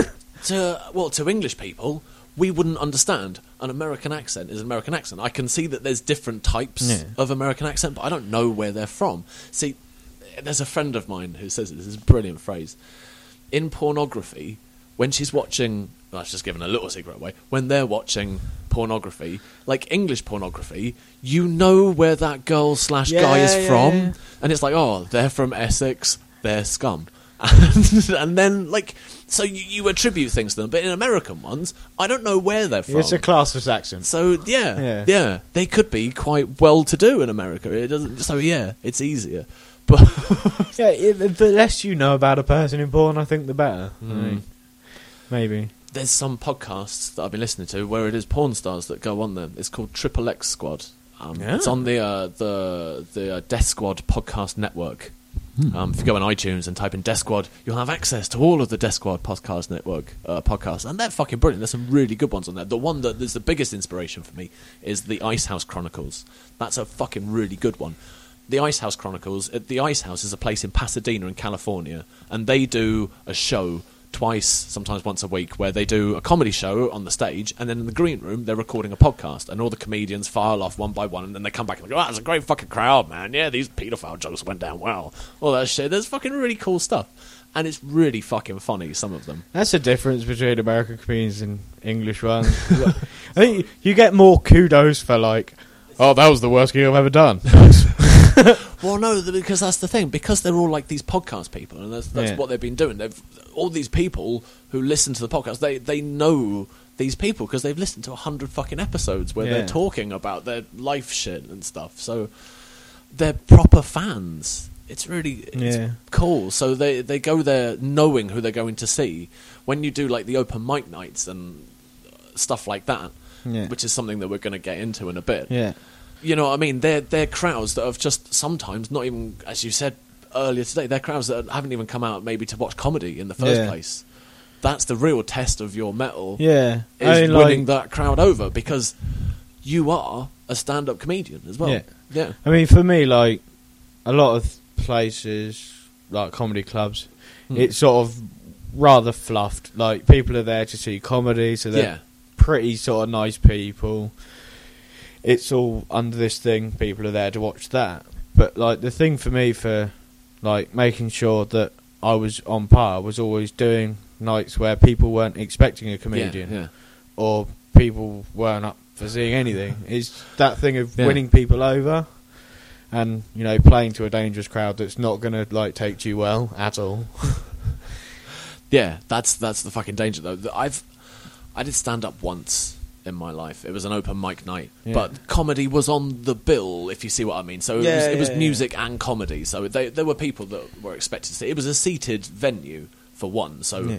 To English people, we wouldn't understand an American accent is an American accent. I can see that there's different types of American accent, but I don't know where they're from. See, there's a friend of mine who says this is a brilliant phrase. In pornography, when she's watching... Well, that's just giving a little secret away. When they're watching pornography, like English pornography, you know where that girl / guy is from. Yeah. And it's like, oh, they're from Essex, they're scum. And then, like... So you attribute things to them. But in American ones, I don't know where they're from. It's a classless accent. So, yeah. They could be quite well-to-do in America. It doesn't... So, yeah, it's easier. But... the less you know about a person in porn, I think the better. Maybe. There's some podcasts that I've been listening to where it is porn stars that go on them. It's called Triple X Squad. It's on the Death Squad podcast network. If you go on iTunes and type in Death Squad, you'll have access to all of the Death Squad podcast network podcasts, and they're fucking brilliant. There's some really good ones on there. The one that is the biggest inspiration for me is the Ice House Chronicles. That's a fucking really good one. The Ice House Chronicles. The Ice House is a place in Pasadena in California, and they do a show twice, sometimes once a week, where they do a comedy show on the stage, and then in the green room they're recording a podcast, and all the comedians file off one by one, and then they come back and go, that's a great fucking crowd, man. Yeah, these paedophile jokes went down well. All that shit. There's fucking really cool stuff, and it's really fucking funny, some of them. That's the difference between American comedians and English ones. I think you get more kudos for like, oh, that was the worst gig I've ever done. Well, no, because that's the thing. Because they're all like these podcast people, and that's what they've been doing. All these people who listen to the podcast, they know these people because they've listened to 100 fucking episodes where they're talking about their life shit and stuff. So they're proper fans. It's really cool. So they go there knowing who they're going to see. When you do like the open mic nights and stuff like that, which is something that we're going to get into in a bit. Yeah. You know what I mean? They're crowds that have just sometimes not even, as you said earlier today, they're crowds that haven't even come out maybe to watch comedy in the first place. That's the real test of your metal. Yeah. Is winning that crowd over because you are a stand-up comedian as well. Yeah. I mean, for me, like, a lot of places, like comedy clubs, it's sort of rather fluffed. Like, people are there to see comedy, so they're pretty sort of nice people. It's all under this thing, people are there to watch that. But, like, the thing for me for, like, making sure that I was on par was always doing nights where people weren't expecting a comedian or people weren't up for seeing anything. It's that thing of winning people over. and playing to a dangerous crowd that's not gonna like take you well at all. Yeah, that's the fucking danger though. I did stand up once in my life. It was an open mic night, but comedy was on the bill, if you see what I mean. So it was music and comedy. So there were people that were expected to see. It was a seated venue for one. So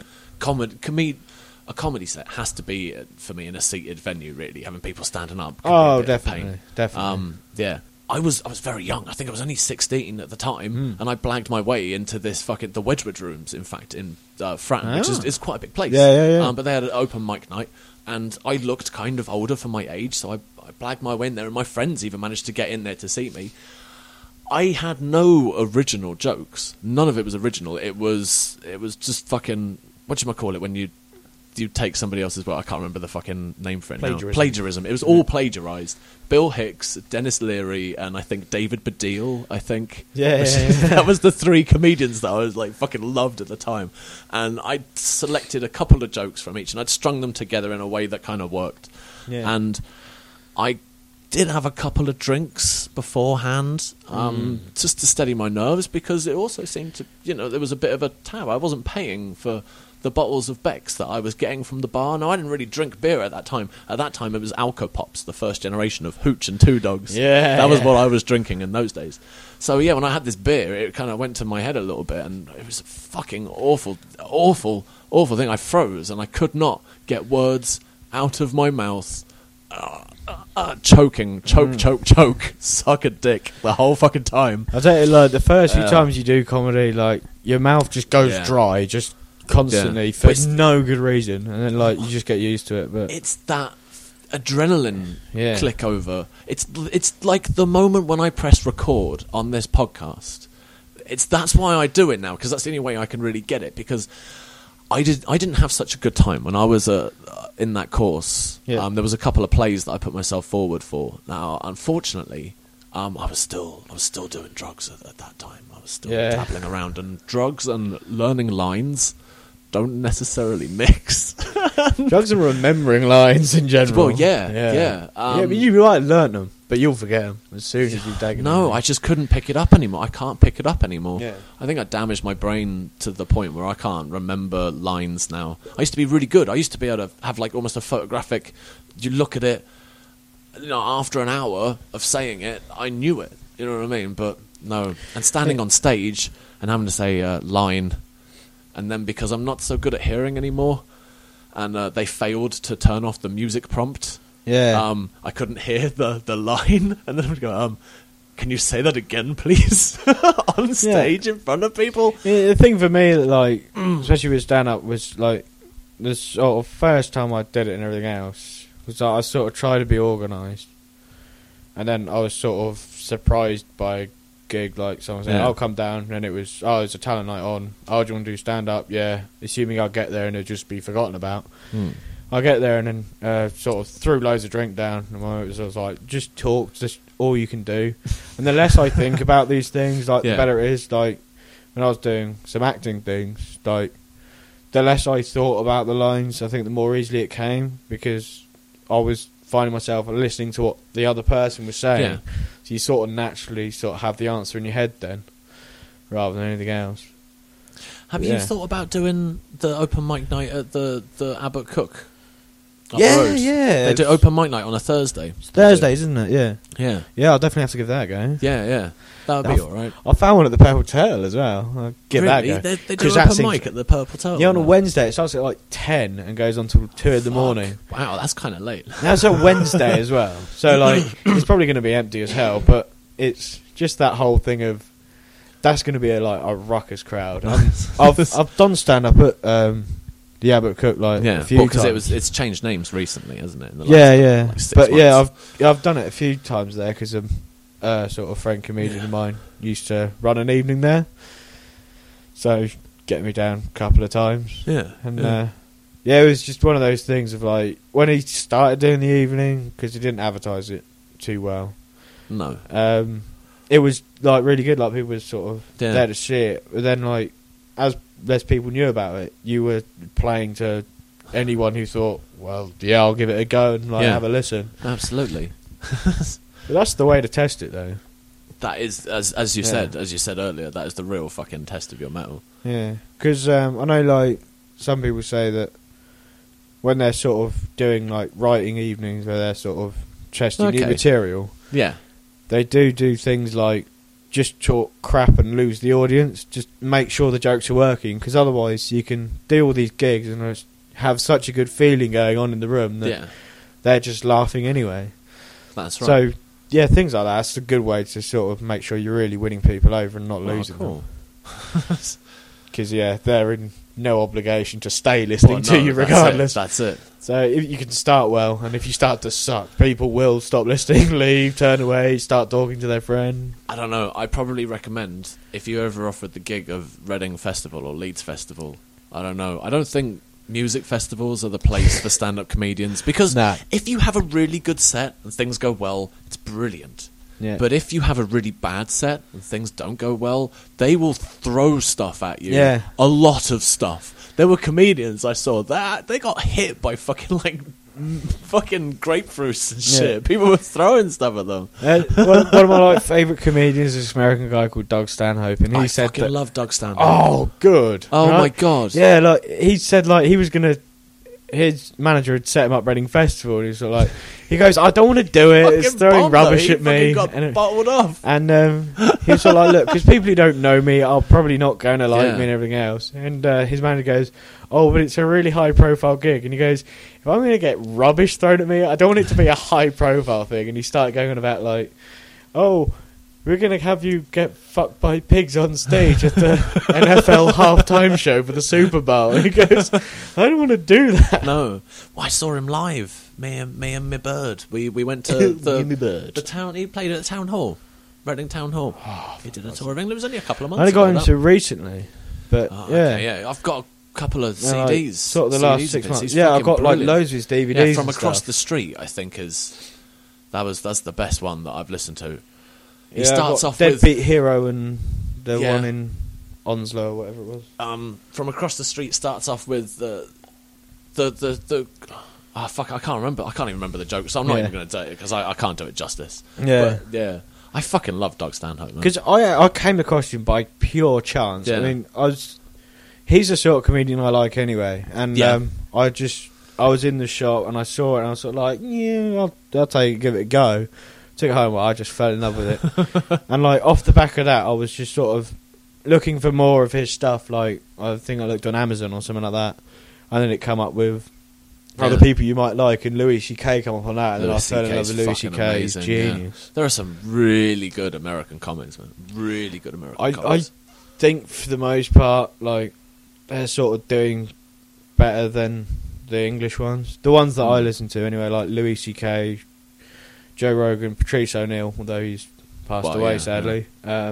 a comedy set has to be for me in a seated venue. Really, having people standing up. Oh, definitely. Yeah. I was very young. I think I was only 16 at the time, and I blagged my way into this the Wedgwood Rooms, in fact, in Fratton, which is quite a big place. Yeah. But they had an open mic night, and I looked kind of older for my age, so I blagged my way in there, and my friends even managed to get in there to see me. I had no original jokes. None of it was original. It was just fucking, whatchamacallit, when you take somebody else's work. I can't remember the fucking name for it now. Plagiarism. It was all plagiarised. Bill Hicks, Dennis Leary, and I think David Baddiel, That was the three comedians that I was like fucking loved at the time. And I selected a couple of jokes from each, and I'd strung them together in a way that kind of worked. Yeah. And I did have a couple of drinks beforehand, just to steady my nerves, because it also seemed to, there was a bit of a tab. I wasn't paying for the bottles of Beck's that I was getting from the bar. No, I didn't really drink beer at that time. At that time, it was Alco Pops, the first generation of Hooch and Two Dogs. Yeah, that was what I was drinking in those days. So yeah, when I had this beer, it kind of went to my head a little bit, and it was a fucking awful thing. I froze, and I could not get words out of my mouth. Choking, choke, suck a dick the whole fucking time. I'll tell you, like, the first few times you do comedy, like, your mouth just goes dry, just constantly for no good reason, and then like you just get used to it. But it's that adrenaline click over. It's like the moment when I press record on this podcast. That's why I do it now, because that's the only way I can really get it. Because I didn't have such a good time when I was in that course. There was a couple of plays that I put myself forward for. Now, unfortunately, I was still doing drugs at that time. I was still dabbling around, and drugs and learning lines don't necessarily mix. Drugs and remembering lines in general. Well, yeah. But you might learn them, but you'll forget them as soon as you've taken them. No, I just couldn't pick it up anymore. I can't pick it up anymore. Yeah. I think I damaged my brain to the point where I can't remember lines now. I used to be really good. I used to be able to have like almost a photographic. You look at it, after an hour of saying it, I knew it. You know what I mean? But no. And standing on stage and having to say line. And then because I'm not so good at hearing anymore, and they failed to turn off the music prompt, I couldn't hear the line, and then I would go, can you say that again, please, on stage in front of people? Yeah, the thing for me, like, especially with stand-up, was like the sort of first time I did it and everything else, was like I sort of tried to be organised, and then I was sort of surprised by gig, like someone saying, I'll come down, and it was, it's a talent night on, do you want to do stand-up? Yeah, assuming I'll get there and it'll just be forgotten about. I get there and then sort of threw loads of drink down, and I was like, just talk, just all you can do. And the less I think about these things, like the better it is. Like when I was doing some acting things, like the less I thought about the lines, I think the more easily it came, because I was finding myself listening to what the other person was saying. So you sort of naturally sort of have the answer in your head then, rather than anything else. Have you thought about doing the open mic night at the Abbott Cook? Yeah. They do open mic night on a Thursday. It's Thursdays, isn't it? Yeah. Yeah, I'll definitely have to give that a go. Yeah. That would be alright. I found one at the Purple Turtle as well. I'll give that a go. They do open mic at the Purple Turtle? Yeah, on a Wednesday. It starts at like 10 and goes on till 2 in the morning. Wow, that's kind of late. That's a Wednesday as well. So like, it's probably going to be empty as hell, but it's just that whole thing of, that's going to be a ruckus crowd. I've done stand-up at the Abbott Cook a few times. Because it's changed names recently, hasn't it? In the last, 6 But months. I've done it a few times there, because sort of friend comedian of mine used to run an evening there, so get me down a couple of times. And it was just one of those things of like, when he started doing the evening, because he didn't advertise it too well. No. It was like really good. Like people were sort of there to see it. But then like, as less people knew about it, you were playing to anyone who thought, well, I'll give it a go and have a listen. Absolutely. But that's the way to test it, though. That is, as you said earlier, that is the real fucking test of your metal. Yeah, because I know, like, some people say that when they're sort of doing, like, writing evenings where they're sort of testing new material, Yeah. they do things like just talk crap and lose the audience, just make sure the jokes are working, because otherwise you can do all these gigs and have such a good feeling going on in the room that they're just laughing anyway. That's right. So, yeah, things like that, that's a good way to sort of make sure you're really winning people over and not losing them. Because, they're in no obligation to stay listening to you regardless. That's it. So if you can start well, and if you start to suck, people will stop listening, leave, turn away, start talking to their friend. I don't know. I probably recommend, if you ever offered the gig of Reading Festival or Leeds Festival, I don't know. I don't think music festivals are the place for stand-up comedians, because if you have a really good set and things go well, it's brilliant. Yeah. But if you have a really bad set and things don't go well, they will throw stuff at you. Yeah. A lot of stuff. There were comedians I saw that they got hit by fucking grapefruits and shit. Yeah. People were throwing stuff at them. One of my favourite comedians is this American guy called Doug Stanhope, and he said fucking love Doug Stanhope. Oh, good. Oh right? my god. Yeah, like he said, like he was gonna. His manager had set him up Reading Festival, and he was sort of like, he goes, I don't want to do it. It's throwing rubbish at me. Got bottled off. And he was sort of like, look, because people who don't know me are probably not going to like me and everything else. And his manager goes, oh, but it's a really high-profile gig. And he goes, if I'm going to get rubbish thrown at me, I don't want it to be a high-profile thing. And he started going on about like, oh, we're going to have you get fucked by pigs on stage at the NFL halftime show for the Super Bowl. And he goes, I don't want to do that. No. Well, I saw him live. Me and my bird. We went to the town. He played at the town hall, Reading Town Hall. Oh, he did a tour of England. It was only a couple of months ago. I only got into recently. But yeah. I've got a couple of CDs. Sort of the last 6 months. He's I've got brilliant. like loads of his DVDs. Yeah, from and Across stuff. the Street, I think that's the best one that I've listened to. He starts starts off Deadbeat with Hero and the one in Onslow or whatever it was. From Across the Street starts off with the fuck, I can't remember. I can't even remember the joke, so I'm not even going to do it because I can't do it justice. Yeah, but, I fucking love Doug Stanhope, because I came across him by pure chance. I mean, he's the sort of comedian I like anyway, and I was in the shop and I saw it and I was sort of like, yeah, I'll give it a go. Took it home, I just fell in love with it. And like off the back of that, I was just sort of looking for more of his stuff. Like I think I looked on Amazon or something like that, and then it come up with other people you might like, and Louis C.K. come up on that, and then I fell in love with Louis C.K. He's genius. Yeah. There are some really good American comics, man. Really good American comics. I think for the most part, like they're sort of doing better than the English ones. The ones that I listen to anyway, like Louis C.K., Joe Rogan, Patrice O'Neill, although he's passed away sadly,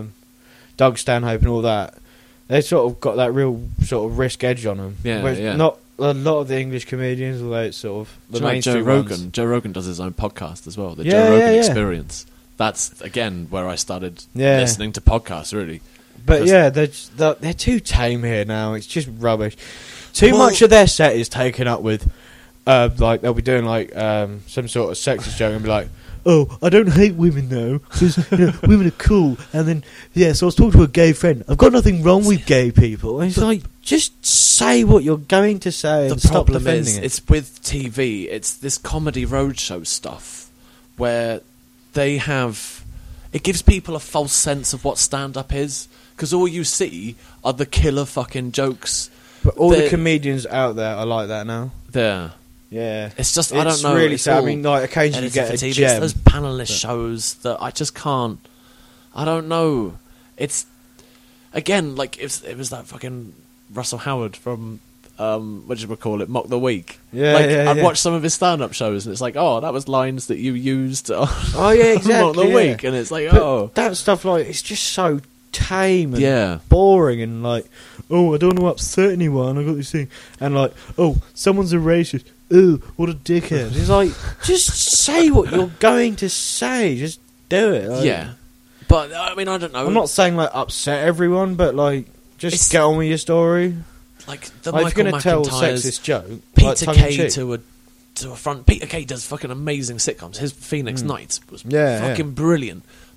Doug Stanhope and all that, they sort of got that real sort of risk edge on them. Not a lot of the English comedians, although it's sort of the mainstream ones. Joe Rogan does his own podcast as well, the Joe Rogan Experience. That's, again, where I started listening to podcasts, really. But they're too tame here now. It's just rubbish. Too much of their set is taken up with, like, they'll be doing, like, some sort of sexist joke and be like, oh, I don't hate women though, because women are cool. And then, so I was talking to a gay friend. I've got nothing wrong with gay people. And it's like, just say what you're going to say. The and stop problem defending is, it. it's with TV. It's this comedy roadshow stuff where they have. It gives people a false sense of what stand-up is, because all you see are the killer fucking jokes. But all the comedians out there are like that now. Yeah, it's just I don't know. Really sad. I mean, like occasionally you get a gem. Those panelist shows that I just can't. I don't know. It's again like it was that fucking Russell Howard from what did we call it? Mock the Week. I'd watch some of his stand-up shows and it's like, oh, that was lines that you used. On exactly. Mock the Week, and it's like, that stuff like it's just so tame and boring and like, oh, I don't want to upset anyone. I got this thing, and like, oh, someone's a racist. Oh, what a dickhead. It's like, just say what you're going to say. Just do it. Like, but I mean, I don't know. I'm not saying like upset everyone, but like just get on with your story. Like the like, Michael if you're going to tell a McIntyre's sexist joke, Peter like, Kay to a front. Peter Kay does fucking amazing sitcoms. His Phoenix Nights was fucking brilliant.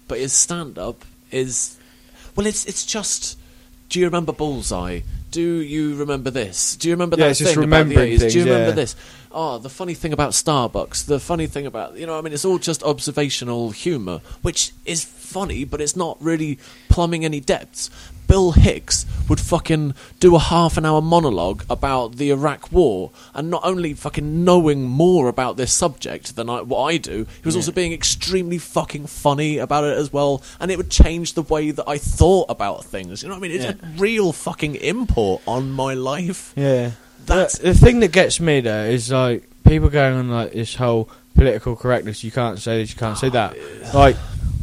but his stand-up is... Well, it's just... Do you remember Bullseye? Do you remember this? Do you remember that it's just thing about the remembering 80s? Do you things, remember yeah. this? Oh, the funny thing about Starbucks, the funny thing about... You know, I mean, it's all just observational humour, which is funny, but it's not really plumbing any depths. Bill Hicks would fucking do a half-an-hour monologue about the Iraq War, and not only fucking knowing more about this subject than what I do, he was also being extremely fucking funny about it as well, and it would change the way that I thought about things. You know what I mean? It's a real fucking import on my life. Yeah. That's The thing that gets me though is like people going on like this whole political correctness. You can't say this, you can't say that. Like,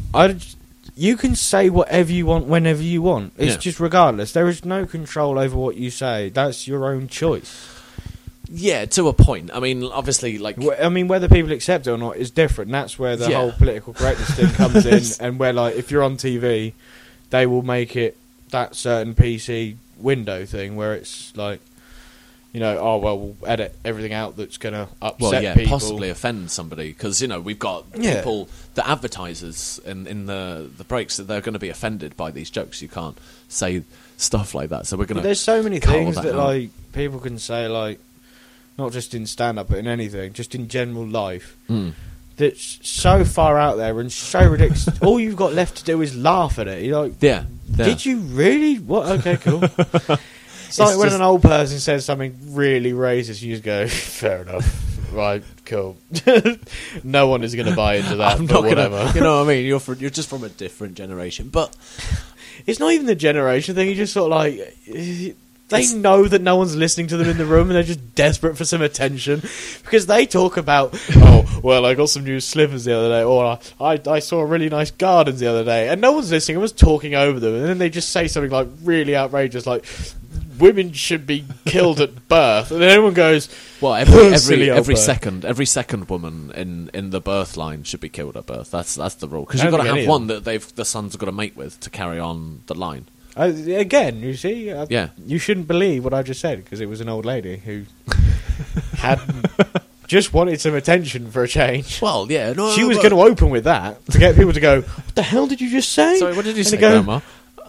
you can say whatever you want whenever you want. It's just regardless. There is no control over what you say. That's your own choice. Yeah, to a point. I mean, obviously, like... I mean, whether people accept it or not is different. That's where the whole political correctness thing comes in, and where, like, if you're on TV, they will make it that certain PC window thing where it's like, you know, oh, well, we'll edit everything out that's going to upset people. Possibly offend somebody, because, you know, we've got people, the advertisers in the breaks, that they're going to be offended by these jokes. You can't say stuff like that, so we're going to... There's so many things that, like, people can say, like, not just in stand-up, but in anything, just in general life, that's so far out there and so ridiculous. All you've got left to do is laugh at it. You're like, did you really? What? Okay, cool. It's like when an old person says something really racist, you just go, fair enough. Right, cool. No one is going to buy into that, but whatever. You know what I mean? You're just from a different generation. But it's not even the generation thing. You just sort of like... They know that no one's listening to them in the room, and they're just desperate for some attention, because they talk about, oh, well, I got some new slippers the other day, or I saw really nice gardens the other day, and no one's listening. Everyone's talking over them, and then they just say something like really outrageous, like women should be killed at birth, and then everyone goes, well, every second woman in the birth line should be killed at birth. That's the rule, because you've got to have one that the sons have got to mate with to carry on the line. Again, you see, you shouldn't believe what I just said, because it was an old lady who had just wanted some attention for a change. Well, yeah, no, she was going to open with that to get people to go, "What the hell did you just say?" Sorry, what did you say, go, Grandma?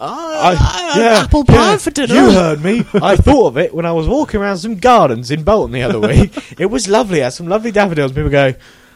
Apple pie for dinner. You heard me. I thought of it when I was walking around some gardens in Bolton the other week. It was lovely. I had some lovely daffodils. People go,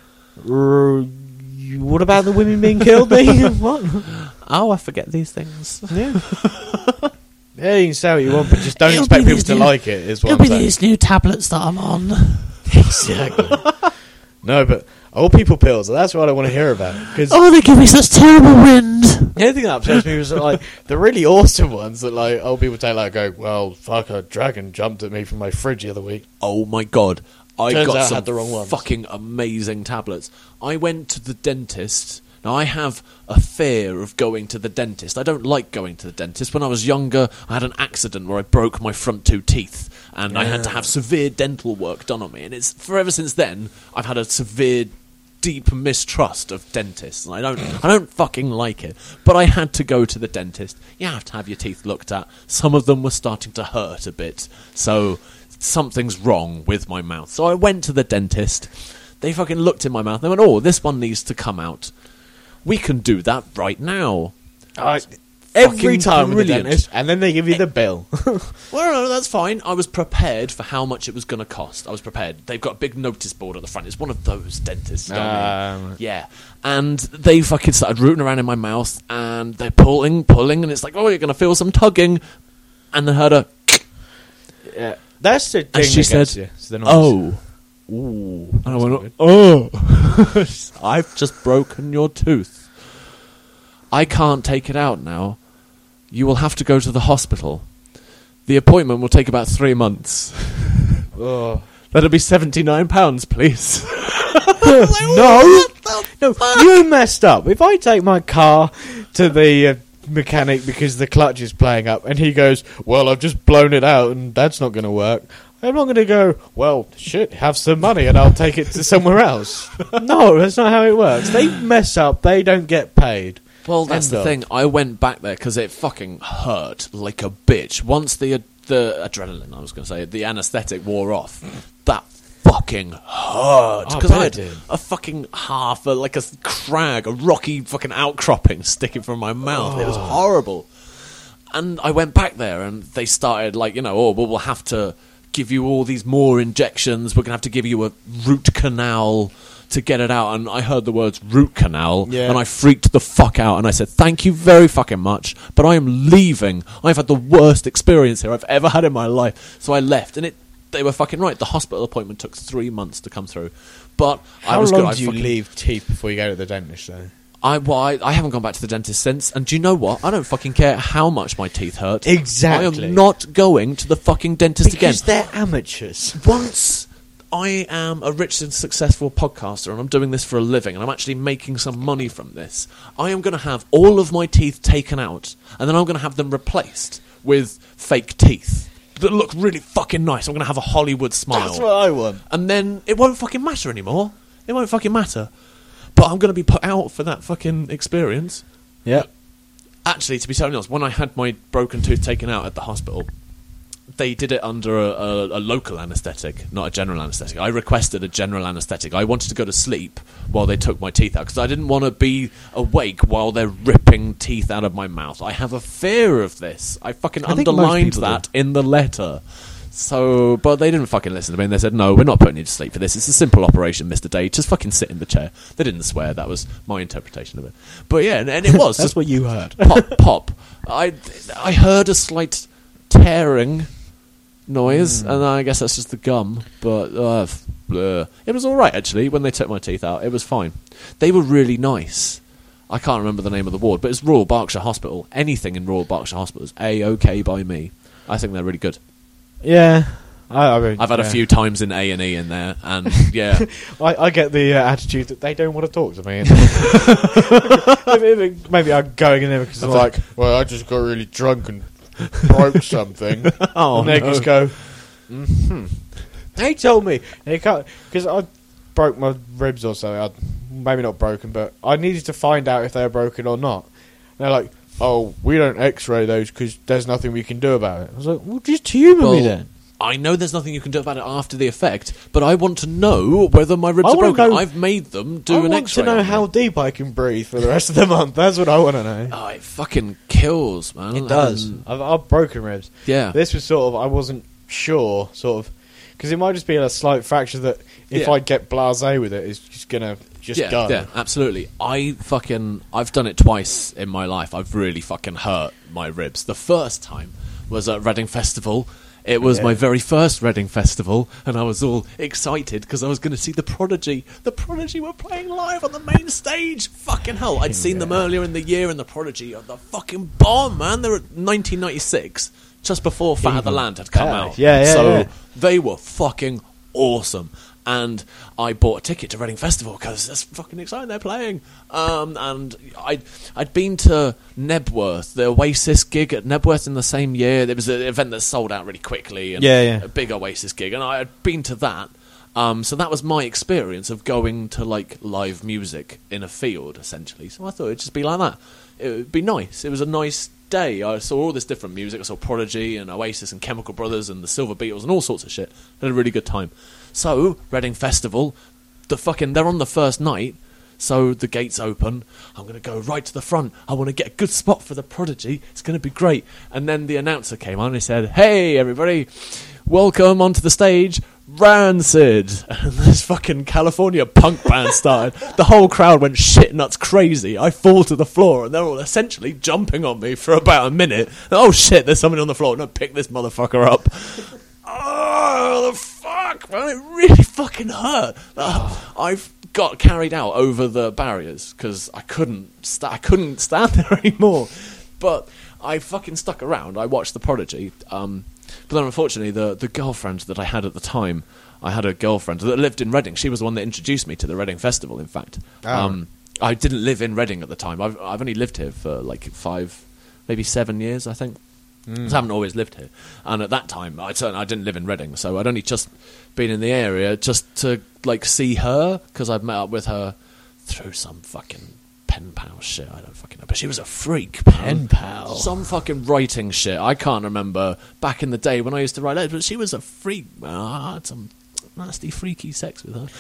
"What about the women being killed?" What? Oh, I forget these things. Yeah. Yeah, you can say what you want, but just don't expect people to like it, is what I'm saying. It'll be these new tablets that I'm on. Exactly. No, but old people pills, that's what I want to hear about. Oh, they give me such terrible wind. The only thing that upsets me was like the really awesome ones that like old people take, like, go, well, fuck, a dragon jumped at me from my fridge the other week. Oh my god. I Turns got out I some had the wrong ones. fucking amazing tablets. I went to the dentist. Now, I have a fear of going to the dentist. I don't like going to the dentist. When I was younger, I had an accident where I broke my front 2 teeth, and I had to have severe dental work done on me. And it's forever since then, I've had a severe, deep mistrust of dentists, and I don't fucking like it. But I had to go to the dentist. You have to have your teeth looked at. Some of them were starting to hurt a bit, so something's wrong with my mouth. So I went to the dentist. They fucking looked in my mouth. They went, oh, this one needs to come out. We can do that right now. Every time with the brilliant. dentist, and then they give you the bill. Well, no, that's fine. I was prepared for how much it was going to cost. I was prepared. They've got a big notice board at the front. It's one of those dentists. Yeah. And they fucking started rooting around in my mouth, and they're pulling, and it's like, oh, you're going to feel some tugging. And they heard a... Yeah. That's the thing. And she said, oh. Ooh. And I went, oh. I've just broken your tooth. I can't take it out now. You will have to go to the hospital. The appointment will take about 3 months. Oh. That'll be £79, please. No, you messed up. If I take my car to the mechanic because the clutch is playing up, and he goes, well, I've just blown it out, and that's not going to work, I'm not going to go, well, shit, have some money, and I'll take it to somewhere else. No, that's not how it works. They mess up, they don't get paid. Well, that's the thing. I went back there because it fucking hurt like a bitch. Once the adrenaline, I was going to say, the anaesthetic wore off, that fucking hurt. I Because I bet had it did. a fucking like a crag, a rocky fucking outcropping sticking from my mouth. It was horrible. And I went back there, and they started like, oh, well, we'll have to give you all these more injections. We're going to have to give you a root canal to get it out. And I heard the words root canal, Yeah. and I freaked the fuck out. And I said, thank you very fucking much, but I am leaving. I've had the worst experience here I've ever had in my life. So I left, and they were fucking right. The hospital appointment took 3 months to come through. But I How was long good. do you leave teeth before you go to the dentist, though? I haven't gone back to the dentist since, and do you know what? I don't fucking care how much my teeth hurt. Exactly. I am not going to the fucking dentist Because again. they're amateurs. Once I am a rich and successful podcaster, and I'm doing this for a living, and I'm actually making some money from this, I am going to have all of my teeth taken out, and then I'm going to have them replaced with fake teeth that look really fucking nice. I'm going to have a Hollywood smile. That's what I want. And then it won't fucking matter anymore. It won't fucking matter. But I'm going to be put out for that fucking experience. Yeah. Actually, to be totally honest, when I had my broken tooth taken out at the hospital, they did it under a local anaesthetic, not a general anaesthetic. I requested a general anaesthetic. I wanted to go to sleep while they took my teeth out, because I didn't want to be awake while they're ripping teeth out of my mouth. I have a fear of this. I fucking I think most underlined people that in the letter. So, but they didn't fucking listen to me, and they said, no, we're not putting you to sleep for this. It's a simple operation, Mr. Day. Just fucking sit in the chair. They didn't swear. That was my interpretation of it. But yeah, and it was. That's just what you heard. pop. I heard a slight tearing noise, and I guess that's just the gum. But it was all right, actually, when they took my teeth out. It was fine. They were really nice. I can't remember the name of the ward, but it's Royal Berkshire Hospital. Anything in Royal Berkshire Hospital is A-OK by me. I think they're really good. Yeah. I mean, I've had a yeah. few times in A&E in there, and yeah. I get the attitude that they don't want to talk to me. Maybe I'm going in there because I'm like, well, I just got really drunk and broke something. Oh, and they no. just go, They told me. They can't, because I broke my ribs or something. Maybe not broken, but I needed to find out if they were broken or not. And they're like, oh, we don't x-ray those because there's nothing we can do about it. I was like, well, just humour me then. I know there's nothing you can do about it after the effect, but I want to know whether my ribs I are wanna broken. know- I've made them do I an want X-ray. to know on how me. deep I can breathe for the rest of the month. That's what I want to know. Oh, it fucking kills, man. It does. I've broken ribs. Yeah. This was sort of, I wasn't sure, sort of, because it might just be a slight fracture that if Yeah. I get blasé with it, it's just going to go. Yeah, absolutely. I've done it twice in my life. I've really fucking hurt my ribs. The first time was at Reading Festival. It was my very first Reading Festival, and I was all excited because I was going to see The Prodigy. The Prodigy were playing live on the main stage. Fucking hell. I'd seen them earlier in the year, and The Prodigy are the fucking bomb, man. They were 1996, just before Fat of the Land had come out. Yeah, so yeah. they were fucking awesome. And I bought a ticket to Reading Festival because that's fucking exciting. They're playing. And I'd been to Nebworth, the Oasis gig at Nebworth in the same year. There was an event that sold out really quickly. And Yeah. a big Oasis gig. And I had been to that. So that was my experience of going to like live music in a field, essentially. So I thought it'd just be like that. It would be nice. It was a nice day. I saw all this different music. I saw Prodigy and Oasis and Chemical Brothers and the Silver Beatles and all sorts of shit. I had a really good time. So, Reading Festival, they're on the first night, so the gates open. I'm going to go right to the front. I want to get a good spot for the Prodigy. It's going to be great. And then the announcer came on and he said, hey, everybody, welcome onto the stage, Rancid. And this fucking California punk band started. The whole crowd went shit nuts crazy. I fall to the floor, and they're all essentially jumping on me for about a minute. Oh, shit, there's somebody on the floor. No, pick this motherfucker up. Oh, the fuck, man, it really fucking hurt. I've got carried out over the barriers because I couldn't stand there anymore. But I fucking stuck around. I watched The Prodigy. But then, unfortunately, the girlfriend that I had at the time, I had a girlfriend that lived in Reading. She was the one that introduced me to the Reading Festival, in fact. I didn't live in Reading at the time. I've only lived here for like 5, maybe 7 years, I think. I haven't always lived here, and at that time I didn't live in Reading, so I'd only just been in the area just to like see her because I'd met up with her through some fucking pen pal shit. I don't fucking know, but she was a freak. Pen pal. Some fucking writing shit. I can't remember back in the day when I used to write letters, but she was a freak. Man. I had some nasty, freaky sex with her.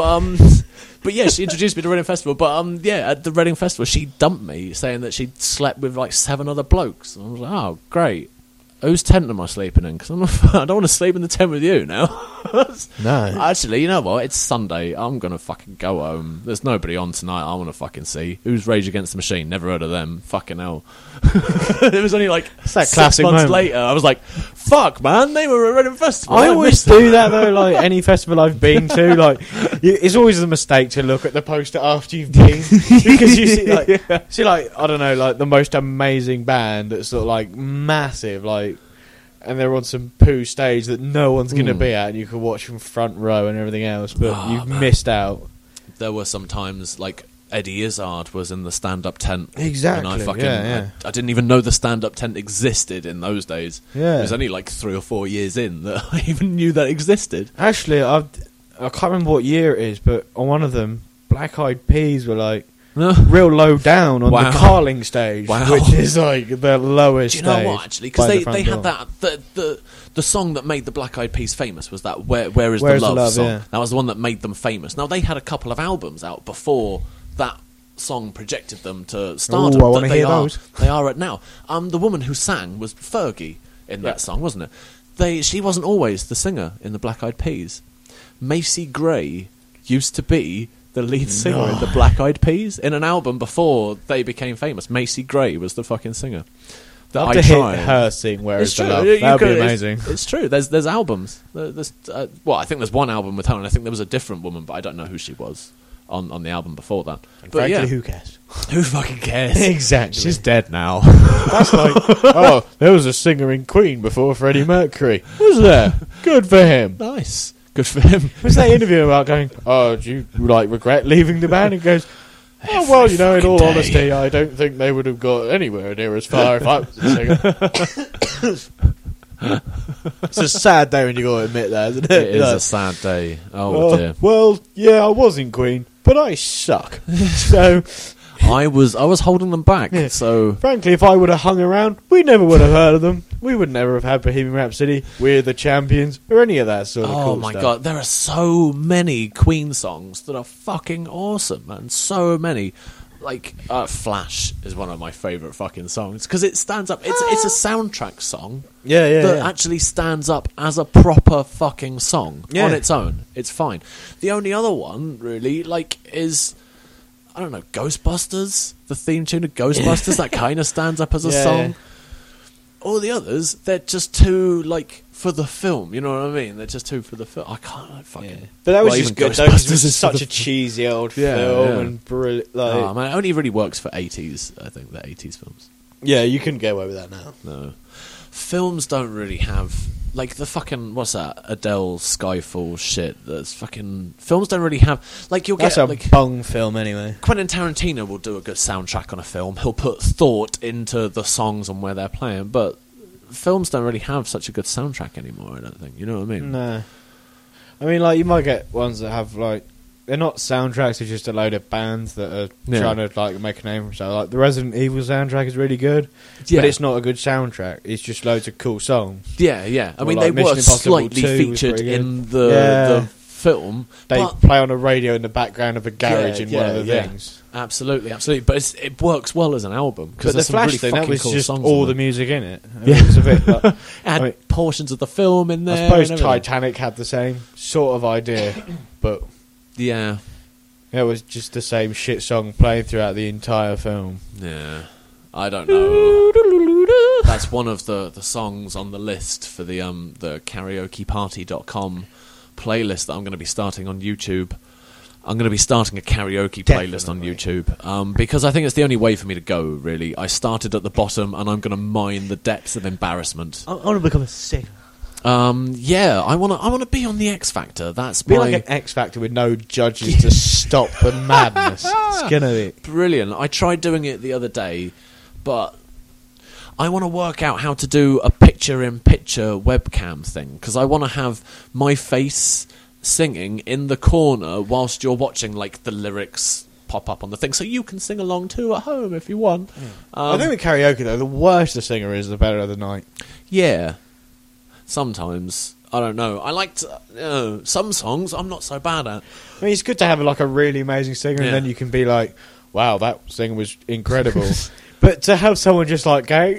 But yeah, she introduced me to Reading Festival. But yeah, at the Reading Festival, she dumped me, saying that she'd slept with like 7 other blokes. And I was like, oh, great. Whose tent am I sleeping in? Because I don't want to sleep in the tent with you now. No. Actually, you know what? It's Sunday. I'm going to fucking go home. There's nobody on tonight I want to fucking see. Who's Rage Against the Machine? Never heard of them. Fucking hell. It was only like that 6 classic months moment. later. I was like, fuck, man. They were at Reading Festival. I always do that though. Like any festival I've been to, like it's always a mistake to look at the poster after you've been because you see like I don't know, like the most amazing band that's sort of like massive, like, and they're on some poo stage that no one's going to be at, and you can watch from front row and everything else, but you've missed out. There were some times like Eddie Izzard was in the stand-up tent. Exactly. And I fucking, yeah. I didn't even know the stand-up tent existed in those days. Yeah. It was only like 3 or 4 years in that I even knew that existed. Actually, I can't remember what year it is, but on one of them, Black Eyed Peas were like real low down on the Carling stage, which is like the lowest stage. Do you know what, actually? Because they had that, the song that made the Black Eyed Peas famous was that Where is the Love song. Yeah. That was the one that made them famous. Now, they had a couple of albums out before that song projected them to stardom. I want to hear those. They are at now. The woman who sang was Fergie in that song, wasn't it? She wasn't always the singer in the Black Eyed Peas. Macy Gray used to be the lead singer in the Black Eyed Peas in an album before they became famous. Macy Gray was the fucking singer. I'd love to hear her sing Where Is the Love. That would be amazing. It's true. There's albums. Well, I think there's one album with her, and I think there was a different woman, but I don't know who she was on the album before that. And but frankly, who cares? Who fucking cares? Exactly. She's dead now. That's like, oh, there was a singer in Queen before Freddie Mercury. Was there? Good for him. Nice. Good for him. Was that interview about going, oh, do you like regret leaving the band? And goes, oh, well, you know, in all honesty, I don't think they would have got anywhere near as far if I was a singer. It's a sad day when you got to admit that, isn't it? It is a sad day. Oh, dear. Well, yeah, I was in Queen, but I suck. So I was holding them back. Yeah. So frankly, if I would have hung around, we never would have heard of them. We would never have had Bohemian Rhapsody, We're the Champions, or any of that sort of cool stuff. Oh my god, there are so many Queen songs that are fucking awesome, man. So many. Like Flash is one of my favourite fucking songs because it stands up. It's a soundtrack song. That actually stands up as a proper fucking song on its own. It's fine. The only other one really is, I don't know, Ghostbusters. The theme tune of Ghostbusters that kind of stands up as a song. All the others, they're just too for the film. You know what I mean? They're just too for the film. I can't fucking. Yeah. But that was just good. Ghostbusters This is such a cheesy old film and brilliant. Man, it only really works for 80s. I think the 80s films. Yeah, you couldn't get away with that now. No, films don't really have the fucking what's that Adele Skyfall shit. That's fucking films don't really have you'll That's get a bung film anyway. Quentin Tarantino will do a good soundtrack on a film. He'll put thought into the songs and where they're playing, but films don't really have such a good soundtrack anymore, I don't think. You know what I mean? No. I mean, you might get ones that have, they're not soundtracks, they're just a load of bands that are trying to, make a name for themselves. The Resident Evil soundtrack is really good, but it's not a good soundtrack. It's just loads of cool songs. Yeah. I mean, Mission they were Impossible slightly 2 featured was in the film. They play on a radio in the background of a garage in one of the things. Absolutely. But it works well as an album. But the Flash thing, that was cool just songs all the music in it. It was a bit it had portions of the film in there. I suppose Titanic had the same sort of idea, but yeah, it was just the same shit song playing throughout the entire film. Yeah, I don't know. That's one of the songs on the list for the karaokeparty.com playlist that I'm going to be starting on YouTube. I'm going to be starting a karaoke playlist on YouTube because I think it's the only way for me to go, really. I started at the bottom and I'm going to mine the depths of embarrassment. I want to become a singer. I want to be on the X Factor. That's be like an X Factor with no judges to stop the madness. It's going to be brilliant. I tried doing it the other day, but I want to work out how to do a picture-in-picture webcam thing because I want to have my face singing in the corner whilst you're watching the lyrics pop up on the thing, so you can sing along too at home if you want. I think with karaoke though, the worse the singer is, the better the night. Yeah, sometimes I don't know. I liked some songs I'm not so bad at. I mean, it's good to have like a really amazing singer, Yeah. and then you can be like, "Wow, that singer was incredible." But to have someone just like go,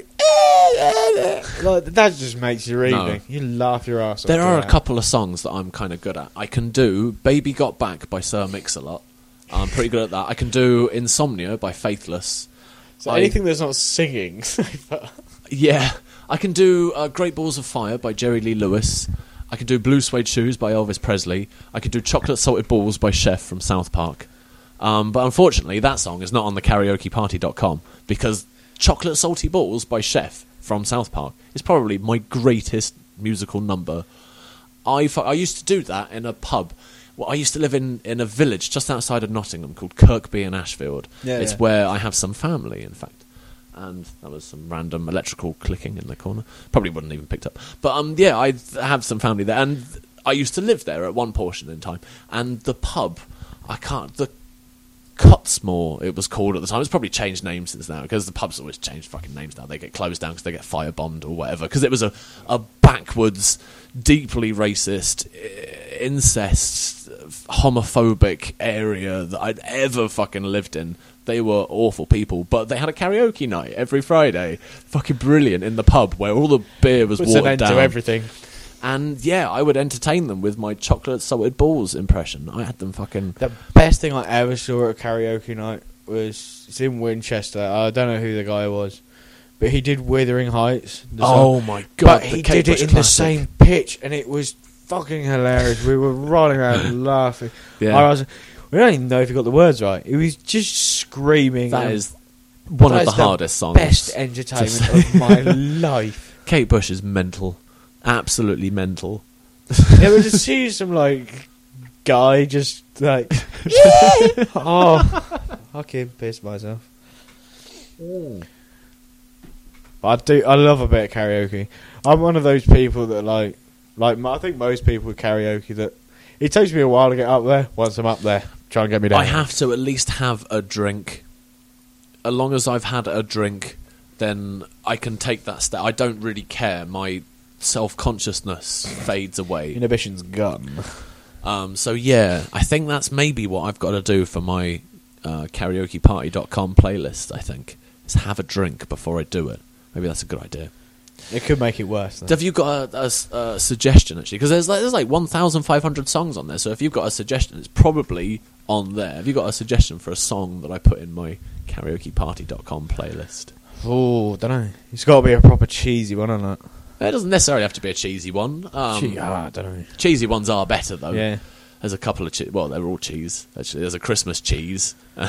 like, that just makes your evening. No. You laugh your ass off. There to are a that. couple of songs that I'm kind of good at. I can do Baby Got Back by Sir Mix-a-Lot. I'm pretty good at that. I can do Insomnia by Faithless. So anything that's not singing. Yeah. I can do Great Balls of Fire by Jerry Lee Lewis. I can do Blue Suede Shoes by Elvis Presley. I can do Chocolate Salted Balls by Chef from South Park. But unfortunately, that song is not on the karaokeparty.com because Chocolate Salty Balls by Chef from South Park is probably my greatest musical number. I used to do that in a pub. Well, I used to live in a village just outside of Nottingham called Kirkby in Ashfield. It's where I have some family, in fact. And that was some random electrical clicking in the corner. Probably wouldn't even picked up. But I have some family there, and I used to live there at one portion in time. And the pub, the Cottesmore, it was called at the time. It's probably changed names since now, because the pubs always change fucking names now. They get closed down because they get firebombed or whatever. Because it was a backwards, deeply racist, incest, homophobic area that I'd ever fucking lived in. They were awful people, but they had a karaoke night every Friday. Fucking brilliant in the pub where all the beer was Puts an watered end down. to everything. And I would entertain them with my Chocolate Salted Balls impression. I had them fucking... The best thing I ever saw at a karaoke night was, it's in Winchester. I don't know who the guy was, but he did Wuthering Heights. the song. Oh my god! But he the Kate did it Bush in the classic. same pitch, and it was fucking hilarious. We were rolling around laughing. Yeah. We don't even know if he got the words right. He was just screaming. That is one that of the is hardest songs. Best entertainment of my life. Kate Bush is mental. Absolutely mental. Yeah, we just see some like guy just like yeah! Oh, I can piss myself. I love a bit of karaoke. I'm one of those people that like I think most people with karaoke that it takes me a while to get up there. Once I'm up there, try and get me down. I have to at least have a drink. As long as I've had a drink, then I can take that step. I don't really care. My self-consciousness fades away. Inhibition's gone. So I think that's maybe what I've got to do for my karaokeparty.com playlist, I think. Is have a drink before I do it. Maybe that's a good idea. It could make it worse. Though. Have you got a suggestion, actually? Because there's like 1,500 songs on there, so if you've got a suggestion, it's probably on there. Have you got a suggestion for a song that I put in my karaokeparty.com playlist? Oh, don't know. It's got to be a proper cheesy one, hasn't it? It doesn't necessarily have to be a cheesy one. I don't know. Cheesy ones are better, though. Yeah. There's a couple of well, they're all cheese. Actually, there's a Christmas cheese. I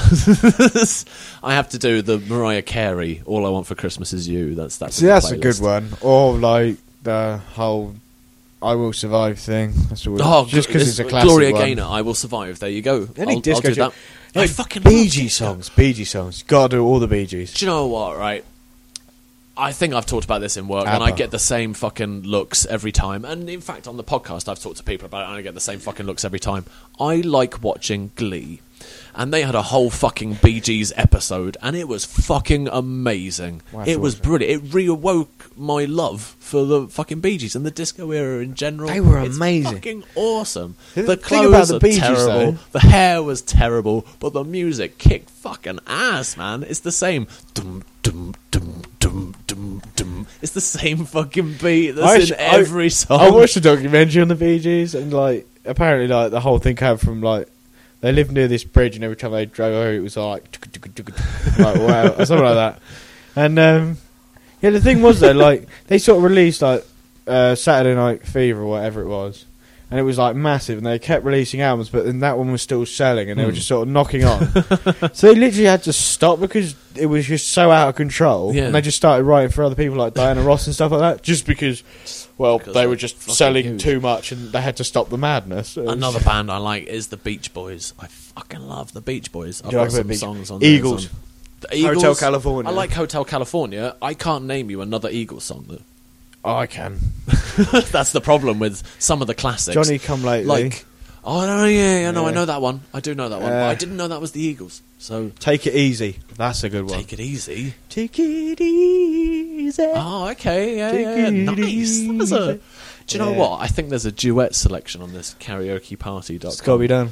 have to do the Mariah Carey "All I Want for Christmas Is You." That's See, that's a good one. Or like the whole "I Will Survive" thing. That's all. Just because it's a classic Gloria one. Gaynor, "I Will Survive." There you go. Any I'll disco do that. Like, I fucking Bee love Gees disco. songs. Bee Gees songs. Got to do all the Bee Gees. Do you know what? Right. I think I've talked about this in work, and I ABBA. get the same fucking looks every time. And in fact, on the podcast, I've talked to people about it, and I get the same fucking looks every time. I like watching Glee, and they had a whole fucking Bee Gees episode, and it was fucking amazing. Wow, It was awesome. brilliant. It reawoke my love for the fucking Bee Gees and the disco era in general. They were It's amazing. fucking awesome. The The thing clothes about the are Bee Gees, terrible. though- The hair was terrible, but the music kicked fucking ass, man. It's the same. Dum, dum, dum, dum, dum, dum. It's the same fucking beat that's in every song. I watched a documentary on the Bee Gees, and like apparently, like the whole thing came from like they lived near this bridge, and every time they drove over, it was like like wow, or something like that. And yeah, the thing was though, like they sort of released like Saturday Night Fever or whatever it was, and it was like massive, and they kept releasing albums, but then that one was still selling, and they were just sort of knocking on. So they literally had to stop because it was just so out of control, Yeah. and they just started writing for other people like Diana Ross and stuff like that, just because. Well, Because they they're were just fucking selling huge. too much, and they had to stop the madness. It was- Another band I like is the Beach Boys. I fucking love the Beach Boys. I've Do you got like some Beach- songs on Eagles. there. The Eagles. Hotel California. I like Hotel California. I can't name you another Eagles song though. Oh, I can. That's the problem with some of the classics. Johnny Come Lately. Like, oh no, yeah, no, I Yeah. know that one. I do know that one. But I didn't know that was the Eagles. So Take It Easy. That's a good one. take it easy. Take it easy. Oh, okay, yeah, Take yeah, it nice. That was a. easy. Do Do you know what? I think there's a duet selection on this karaokeparty.com. It's got to be done.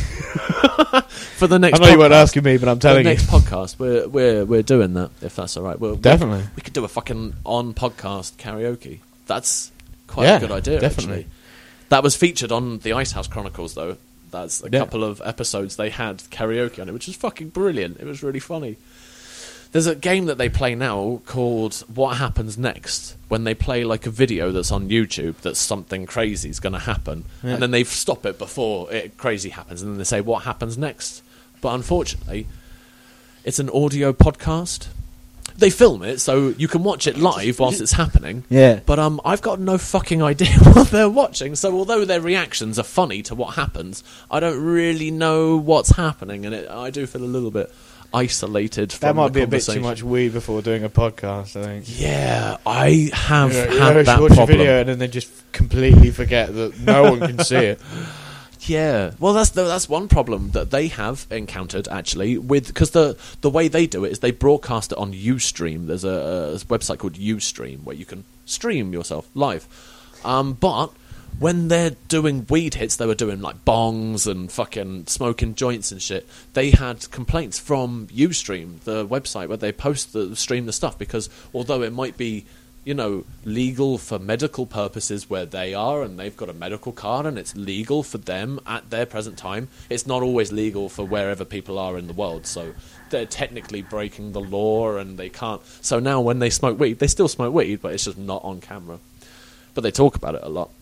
For the next I know you weren't podcast. asking me, but I'm For the telling you. next podcast, we're doing that, if that's all right. Definitely. We could do a fucking on-podcast karaoke. That's quite a good idea, definitely. actually. That was featured on the Icehouse Chronicles, though. That's a couple of episodes they had karaoke on it, which was fucking brilliant. It was really funny. There's a game that they play now called What Happens Next, when they play like a video that's on YouTube that something crazy is going to happen, and then they stop it before it crazy happens, and then they say, what happens next? But unfortunately, it's an audio podcast. They film it, so you can watch it live whilst it's happening. Yeah. But I've got no fucking idea what they're watching, so although their reactions are funny to what happens, I don't really know what's happening, and I do feel a little bit isolated from That might the be a bit too conversation. much weed before doing a podcast, I think. Yeah, I have You had that watch a problem. video and then they just completely forget that no one can see it. Yeah, well, that's one problem that they have encountered actually, with because the way they do it is they broadcast it on Ustream. There's a website called Ustream where you can stream yourself live, but when they're doing weed hits, they were doing like bongs and fucking smoking joints and shit. They had complaints from Ustream, the website where they stream the stuff, because although it might be, you know, legal for medical purposes where they are, and they've got a medical card and it's legal for them at their present time, it's not always legal for wherever people are in the world. So they're technically breaking the law and they can't. So now when they smoke weed, they still smoke weed, but it's just not on camera. But they talk about it a lot.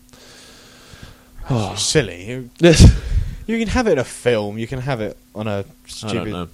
Oh, silly. You can have it in a film. You can have it on a I don't stupid know.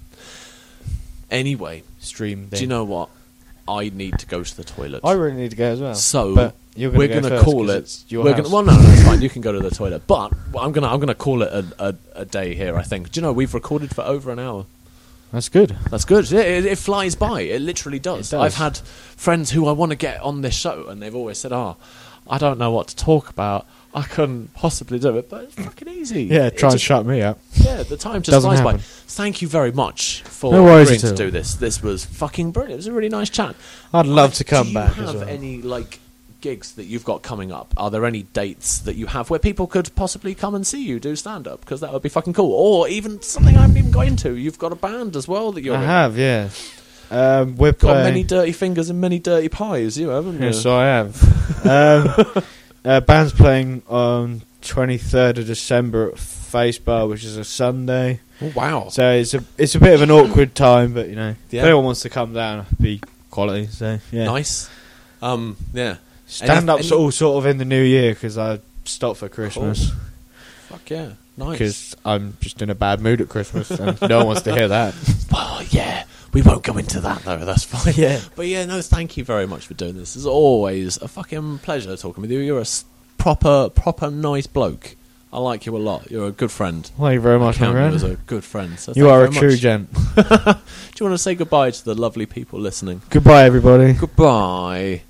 Anyway, stream thing. do you know what? I need to go to the toilet. I really need to go as well. So but you're we're going to call it. Your house. Well, no, it's fine. You can go to the toilet, but I'm gonna call it a day here. I think. Do you know we've recorded for over an hour? That's good. That's good. Yeah, it flies by. It literally does. It does. I've had friends who I want to get on this show, and they've always said, "Oh, I don't know what to talk about. I couldn't possibly do it, but it's fucking easy." Yeah, It try and just- shut me up. Yeah, the time just Doesn't flies by. happen. Thank you very much for No worries agreeing at to all. do this. This was fucking brilliant. It was a really nice chat. I'd love to come back Do you as have well. any like gigs that you've got coming up? Are there any dates that you have where people could possibly come and see you do stand up? Because that would be fucking cool. Or even something I haven't even got into. You've got a band as well that you're I in. have, yeah. We're Got playing. many dirty fingers and many dirty pies. You haven't you? Yes, I have. Band's playing on 23rd of December at Face Bar, which is a Sunday. Oh, wow. So it's a bit of an awkward time, but you know, Yeah. if anyone wants to come down, it'd be quality. So yeah, Nice. Yeah. Stand up's Any- all sort of in the new year because I stopped for Christmas Fuck yeah. Nice. because I'm just in a bad mood at Christmas, and no one wants to hear that. Well, yeah. We won't go into that though. That's fine. Yeah. But yeah, no. Thank you very much for doing this. It's always a fucking pleasure talking with you. You're a proper nice bloke. I like you a lot. You're a good friend. Thank you very much, my Count you as friend. a good friend. So You thank are a very true much. gent. Do you want to say goodbye to the lovely people listening? Goodbye, everybody. Goodbye.